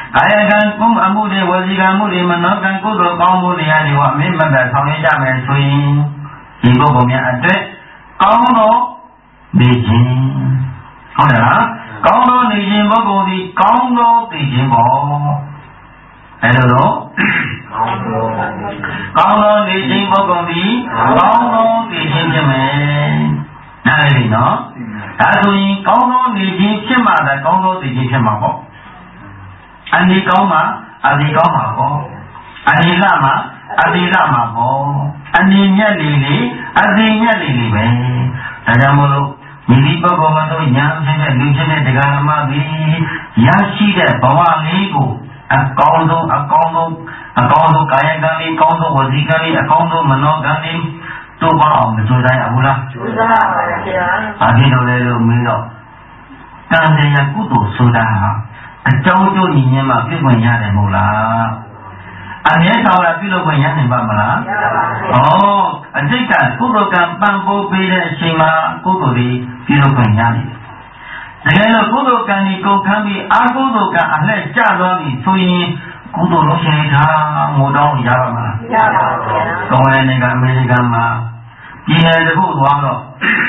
ကာယကံကုအမှုတွေဝစီကံမှုတွေမနောကံကုသိုလ်ကောင်းမှုတွေအတွေကအမြင့်မတ်ဆောင်ရကြမယ်ဆိုရင်ဒီပုဂ္ဂိုလ်များအတွက်ကောင်းသောနေခြင်းဟုတ်တယ်လားကောင်းသောနေခြင်းပုဂ္ဂိုလ်ဒီကောင်းသောသိခြင်းပေါ့အဲလိုတော့ကောင်းသောနေခြင်းပုဂ္ဂိုလ်ဒီကောင်းသောသိခြင်းဖြစ်မယ်နားလည်ပြီနော်ဒါဆိုရင်ကောင်းသောနေခြင်းဖြစ်မှသာကောင်းသောသိခြင်းဖြစ်မှာပေါ့အနေကောင်းမှာအဒီကောင်းမှာပေါ့အနေလမှာအဒီလမှာပေါ့အနေမြတ်လေလေအဒီမြတ်လေလေပဲဒါကြောင့်မို့လို့ဒီဒီပုဂ္ဂိုလ်မတို့ညာဖြစ်တဲ့လူဖြစ်တဲ့တရားဓမ္မတွေရရှိတဲ့ဘဝလေးကိုအကောင်းဆုံးအကောင်းဆုံးအကောင်းဆုံးကာယကံလေးအကောင်းဆုံးဝစီကံလေးအကောင်းဆုံးမနောကံလေးတို့ပါအောင်ကြိုးစားရဘူးလားကြိုးစားပါပါဗျာ။ဘာဖြစ်လို့လဲလို့မင်းတော့ကံတရားကုသိုလ်ဆိုတာအကြောင်းကျိုးညီညွတ်မှပြည့်စုံရတယ်မို့လားအမြဲဆောင်လာပြုလုပ်ခွင့်ရနိုင်ပါမလားရပါဘူး။ဩအတိတ်ကကုသိုလ်ကံပံ့ပိုးပေးတဲ့အချိန်မှာကုသိုလ်တွေပြုလုပ်ခွင့်ရတယ်။တကယ်လို့ကုသိုလ်ကံဒီကုန်ခံပြီးအကုသိုလ်ကံအလှည့်ကျသွားပြီဆိုရင်ကုသိုလ်လုပ်ရှင်တာငိုတောင်းရပါမလားရပါဘူးဗျာ။ကောင်းတဲ့နေကအမေရိကန်မှာပြည်နယ်တစ်ခုသွားတော့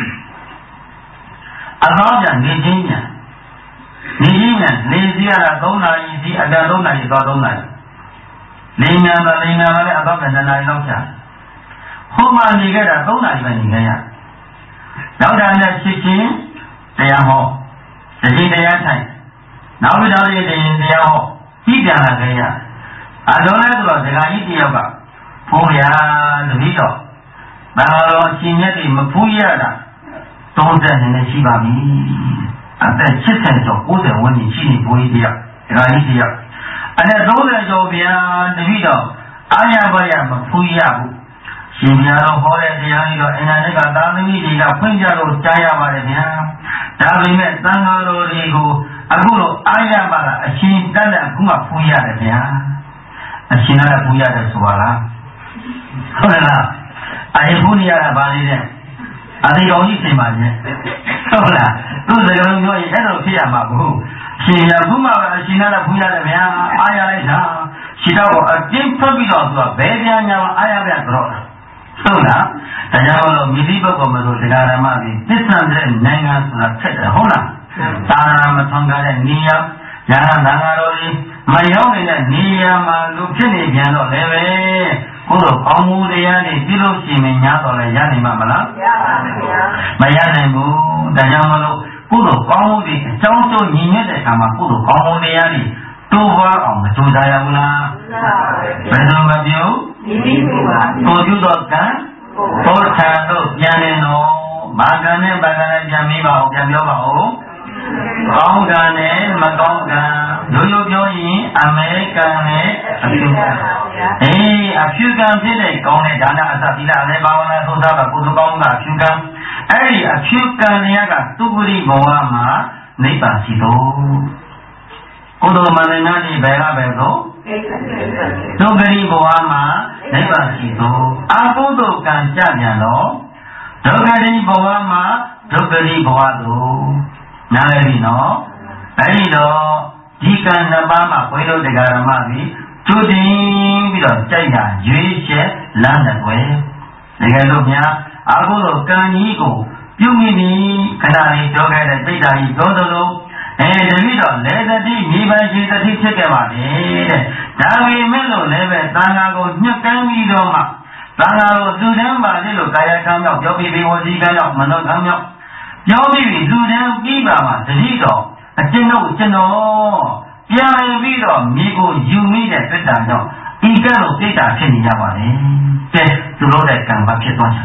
အသောပြန်နေချင်းညာနေချင်းညာနေစီရတာသုံးနာရီစီအတန်သုံးနာရီသွားသုံးနာရီနေညာတော့နေညာလည်းအသောပြန်နှစ်နာရီလောက်ချာဟိုမှာနေခဲ့တာသုံးနာရီပဲနေခဲ့ရနောက်တာနဲ့ဖြစ်ချင်းတရားဟောတတိတရားထိုင်နောက်ပြီးတော့လည်းတရားဟောပြီးပြန်လာခဲ့ရအတော်လဲဆိုတော့ဒကာကြီးတယောက်ကဘုရားတပည့်တော်ဘာလို့အရှင်မြတ်တွေမဖူးရတာသုံးဆယ်နှစ်ရှိပါပြီအသက်ရှစ်ဆယ်ကျော်ကိုးဆယ်ဝန်းကျင်ရှိနေဘိုးကြီးတယောက်ဒကာကြီးတယောက်အဲ့ဒါသုံးဆယ်ကျော်ဗျာတပည့်တော်အာရပါရမဖူးရဘူးရှင်များတော်ဟောတဲ့တရားကြီးတော့အင်္ဂါနေ့ကသာသမီတွေကဖွင့်ကြလို့ကြားရပါတယ်ဗျာဒါပေမဲ့သံဃာတော်တွေကိုအခုတော့အာရပါကအရှင်တက်တဲ့အခုမှဖူးရတယ်ဗျာအရှင်ကဖူးရတယ်ဆိုပါလားဟုတ်လားအဲ့ဒီဘုရားကဘာလေးတဲ့အသေးတော်ကြီးပြင်ပါရဲ့ဟုတ်လားသူစကားလုံးပြောရင်အဲ့လိုဖြစ်ရမှာဘူးရှင်ရဘုမကအရှင်နာဘုရားလည်းဗျာအားရလိုက်တာရှင်တော့အတင်းဖက်ပြီးတော့သူကဘယ်ပြန်ညာအားရပြတော့ဟုတ်လားဒါကြောင့်လို့မိသီးပုဂ္ဂိုလ်မလို့တရားဓမ္မကြီးသစ္စာတဲ့နိုင်ငံဆိုတာဖြစ်တယ်ဟုတ်လားသာရမထွန်ကားတဲ့နေရာညာသံဃာတော်ကြီးမရောက်နေတဲ့နေရာမှာလူဖြစ်နေပြန်တော့လည်းပဲကိုယ်တော်ကောင်းမှုတရားတွေပြုလို့ရှိရင်ညာတော့လည်းရနိုင်မှာမလားရပါဘူးဗျာမရနိုင်ဘူးဒါကြောင့်မလို့ကိုယ်တော်ကောင်းမှုတွေအကြောင်းကျိုးညီညွတ်တဲ့အခါမှာကိုယ်တော်ကောင်းမှုတရားတွေတိုးပွားအောင်မကြိုးစားရဘူးလားဘယ်လိုမပြောဒီပြီးပါကိုယ်ပြုတော့ကံဘောထံတို့ပြန်နေတော့မာကံနဲ့ပါကံနဲ့ပြန်ပြီးပါဦးပြန်ပြောပါဦးကောင်းကံနဲ့မကောင်းကံရိုးရိုးပြောရင်အမေကံနဲ့အဖြူကံအေးအဖြူကံဖြစ်တဲ့ကောင်းတဲ့ဒါနအစသီလနဲ့ဘာဝနာသုသာကကုသကောင်းကအဖြူကံအဲ့ဒီအဖြူကံတွေကသူပရိဘဝမှာနိဗ္ဗာန်ရှိတော်ကုသိုလ်မန္တနာတိဘယ်ကပဲဆိုဒုက္ခရိဘဝမှာနိဗ္ဗာန်ရှိတော်အကုသိုလ်ကံကြပြန်တော့ဒုက္ခရိဘဝမှာဒုက္ခရိဘဝတို့နားလည်ပြီနော်အဲ့ဒီတော့ဒီကံနှစ်ပါးမှာဘုန်းကြီးတို့တရားဓမ္မကြီးကျူတင်ပြီးတော့ကြိုက်တာရွေးချယ်လမ်းတဲ့ွယ်တကယ်လို့များအခုလိုကံကြီးကိုပြုမိပြီးခဏလေးပြောခဲ့တဲ့စိတ်ဓာတ်ကြီးပြောသလိုအဲတတိတော့လေသတိမိဘရှိသတိဖြစ်ခဲ့ပါလေတဲ့ဒါပေမဲ့လို့လည်းပဲသံဃာကိုညှက်ကမ်းပြီးတော့မှသံဃာကိုသူတန်းပါလေလို့ကာယကံမြောက်ပြောပြီးပြီးဝစီကံမြောက်မနောကံမြောက်ပြောပြီးပြီးလူတန်းပြီးပါမှတတိတော့အကျဉ်းတို့ကျွန်တော်ပြန်ပြီးတော့မိကိုယူမိတဲ့ပြစ်ဒဏ်ကြောင့်ဤကဲ့သို့ပြစ်ဒဏ်ဖြစ်နေကြပါလေတဲ့သူတို့တဲ့ကံပါဖြစ်သွားချင်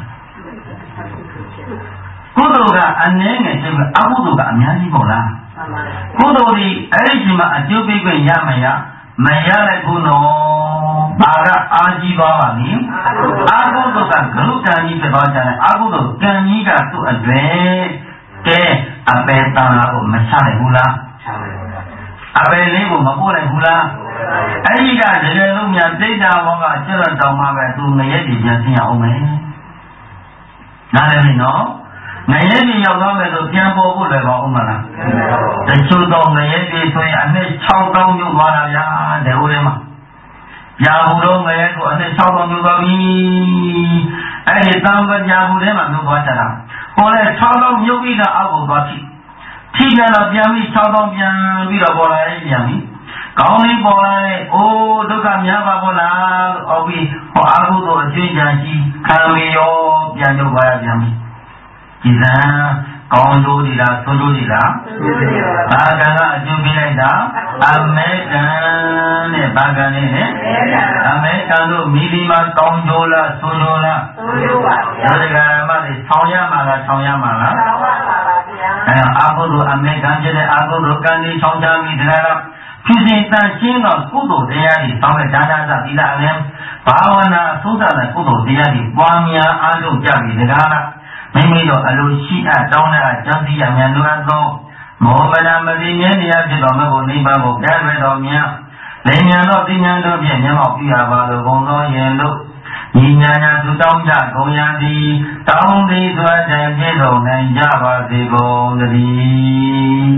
ကုသိုလ်ကအနည်းငယ်ဖြစ်ပြီးအကုသိုလ်ကအများကြီးပေါ့လားကုသိုလ်ဒီအဲ့ဒီချိန်မှာအကျိုးပေးခွင့်ရမရမရတဲ့ကုနော်ဘာကအာကြီးသွားပါလိမ့်အာကုသိုလ်ကဂရုကံကြီးဖြစ်သွားကြတယ်အာကုသိုလ်ကံကြီးကသူ့အတွေ့ကဲအပေတန်လာကိုမချနိုင်ဘူးလားအပေလေးကိုမပို့နိုင်ဘူးလားအဲ့ဒီကတကယ်လို့များဒိဋ္ဌာဘောကကျွတ်တောင်မှပဲသူငရဲကြီးပြန်ဆင်းရအောင်မယ်နားလည်ပြီနော်ငရဲပြည်ရောက်သွားမယ်ဆိုပြန်ပေါ်ဖို့လည်းပါဦးမလားတချို့တော့ငရဲပြည်ဆိုရင်အနှစ်၆သောင်းမြို့သွားတာဗျာတဲ့ဦးထဲမှာပြာဘူးတော့ငရဲဆိုအနှစ်၆သောင်းမြို့သွားပြီအဲ့ဒီတံပပြာဘူးထဲမှာမြို့သွားကြတာဟောလဲ၆သောင်းမြို့ပြီးတော့အောက်ကိုသွားပြီထိပြန်တော့ပြန်ပြီး၆သောင်းပြန်ပြီးတော့ပေါ်လာရင်ပြန်ပြီကောင်းလေးပေါ်လာတဲ့အိုးဒုက္ခများပါဘောလားအော်ပြီးဟောအာဟုသောအကျွင့်ကြံကြီးခံမရောပြန်ရောက်သွားရပြန်ပြီဒီစံကောင်းကျိုးဒီလားဆိုးကျိုးဒီလားဘာကံကအကျိုးပေးလိုက်တာအမေကံနဲ့ဘာကံနဲ့အမေကံတို့မိဒီမှာကောင်းကျိုးလားဆိုးကျိုးလားဆိုးကျိုးပါဗျာဒါကမလေးဆောင်ရမှာလားဆောင်ရမှာလားဆောင်ရမှာပါဗျာအဲအာဟုသောအမေကံဖြစ်တဲ့အာဟုသောကံလေးဆောင်ကြပြီတရားဖြစ်စဉ်တန်ရှင်းသောကုသိုလ်တရားတွေဆောင်တဲ့ဒါနသသီလအလင်းဘာဝနာသုဒ္ဓတဲ့ကုသိုလ်တရားတွေပွားများအားထုတ်ကြပြီဒါကမိမိတို့အလိုရှိအပ်တောင်းတဲ့အကျမ်းစီရမြန်လွတ်သောမောမနာမတိမြဲတရားဖြစ်တော်မကိုနိဗ္ဗာန်ကိုကြားရတော်မြတ်လင်ညာသောသိဉာဏ်တို့ဖြင့်မျက်မှောက်ပြုရပါလိုကုန်သောယင်တို့ညီညာညာသူတောင်းကြကုန်ရသည်တောင်းသည်စွာတိုင်ပြည့်စုံနိုင်ကြပါစေကုန်သတည်း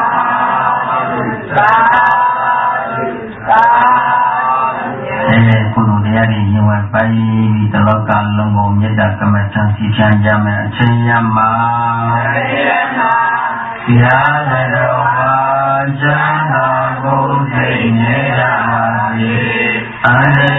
သာအဲကုသိုလ်တရားတွေရင်ဝင်ပိုင်ပြီးတလောကလုံးကိုမေတ္တာကမ္မထံစီချမ်းကြမယ်အချိန်ရမှာဆရာတော်ဘာချမ်းသာကိုသိနေရပါစေအရေ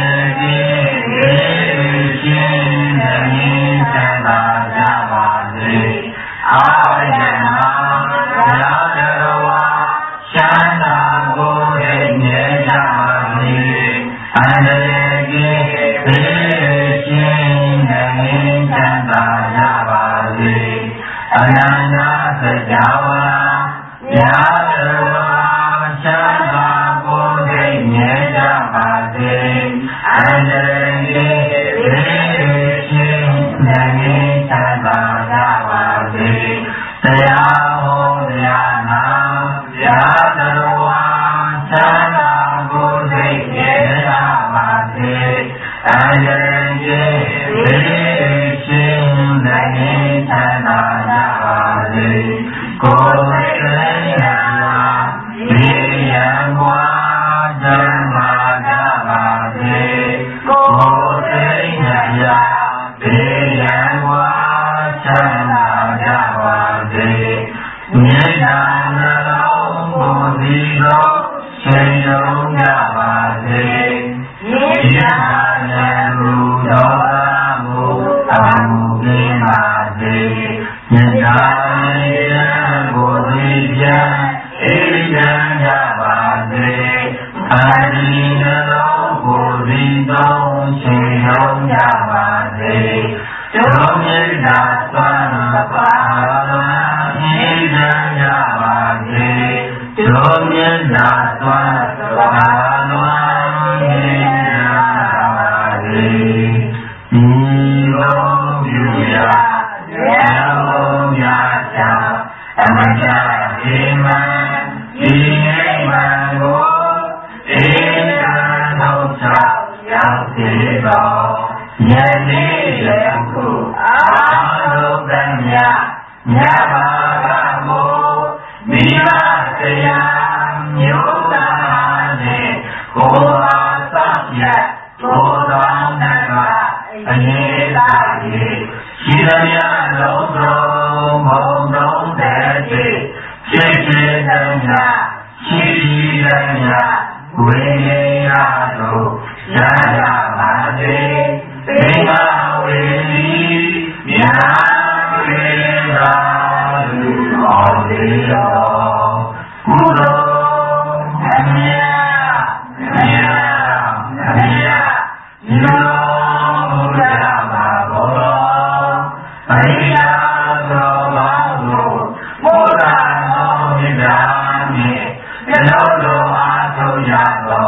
ကြီးရှင်နေချမ်းသာကြပါစေအာရမဆရာတော်ဘာချမ်းသာကိုသိနေကြပါစေအရေကြီးရှင်နေချမ်းသာကြပါစေအနန္တစကြာဝဠာမြတ်တော်ချမ်းသာကိုယ်သိမြဲကြပါစေအန္တရာယ်ရှင်နေချမ်းသာကြပါစေတရားဟောတရားနာမြတ်တော်ချမ်းသာကိုယ်သိမြဲကြပါစေအန္တရာယ်ရှင်နေချမ်းသာကြပါစေကိုယ်သိရဒီယံဘွားဓမ္မကြပါစေကိုယ်သိရဒီယံဘွားချမ်းသာကြပါစေမြေနာနှလုံးကိုယ်စီတော်ရှင်ယုံကြပါစေမြေနာနှလုံးတော်မူအမှုကင်းပါစေမြေနာကိုယ်စီပြန်အေးချမ်းကြပါစေခန္ဒီနှလုံးကိုယ်စီတော်ရှင်ယုံကြပါစေတို့မြေနာသွမ်းပါတော်အေးချမ်းကြပါစေတို့မြေနာသွမ်းပါတော်အေးချမ်းကြပါစေဒီလိုပြုရမြေဘုံများချာအမတ္တဒီမံဒီနိဗ္ဗာန်ကိုဧကံထုတ်ချရောက်စေသောယနေ့ယခုအာရုံတည်းမြတ်မြတ်ဘာသာကိုမိဘတရားမျိုးသားနဲ့ကိုယ်ပါဆောင်ရကိုယ်တော်နဲ့ကအရေးသာရေးရှိသမျှလုံးစုံဘုံလုံးတဲ့ဖြစ်ဖြစ်တဲ့မြတ်ရှိတဲ့မြတ်ဝိညာဉ်ရတို့ရရပါစေသေမဝေဒီမြတ်ဝေရာလူအောင်စေတော်ကုသိုလ်အမြတ်အမြတ်အမြတ်ဒီလိုဘုရားပါဘောပရိယာတော်ပါလို့ဘုရားတော်မြတ်နဲ့ဘယ်လိုလိုအားထုတ်ရသော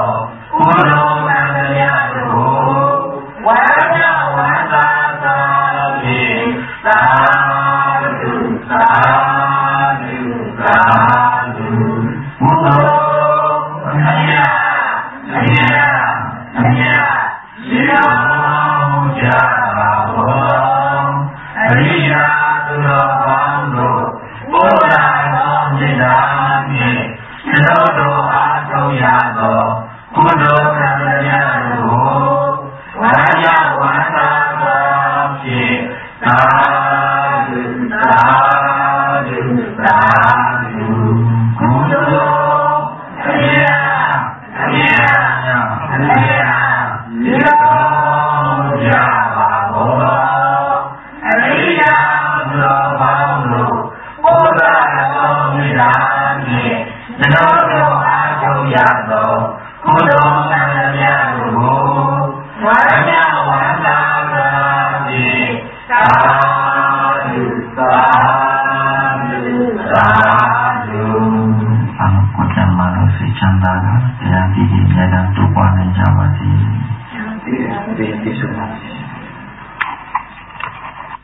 Sadhu, sadhu, sadhu. Kudo, kaya, kaya, kaya. Yom Java Ariya Brahmano Buddha Omidani Janodo Ajo Yado Kudo Nayado Wanya Wanda Rani Sadhu Sadhu Sadhu. Angkut yang manusia candara yang tinggi dan tuan yang jawati. Terima kasih.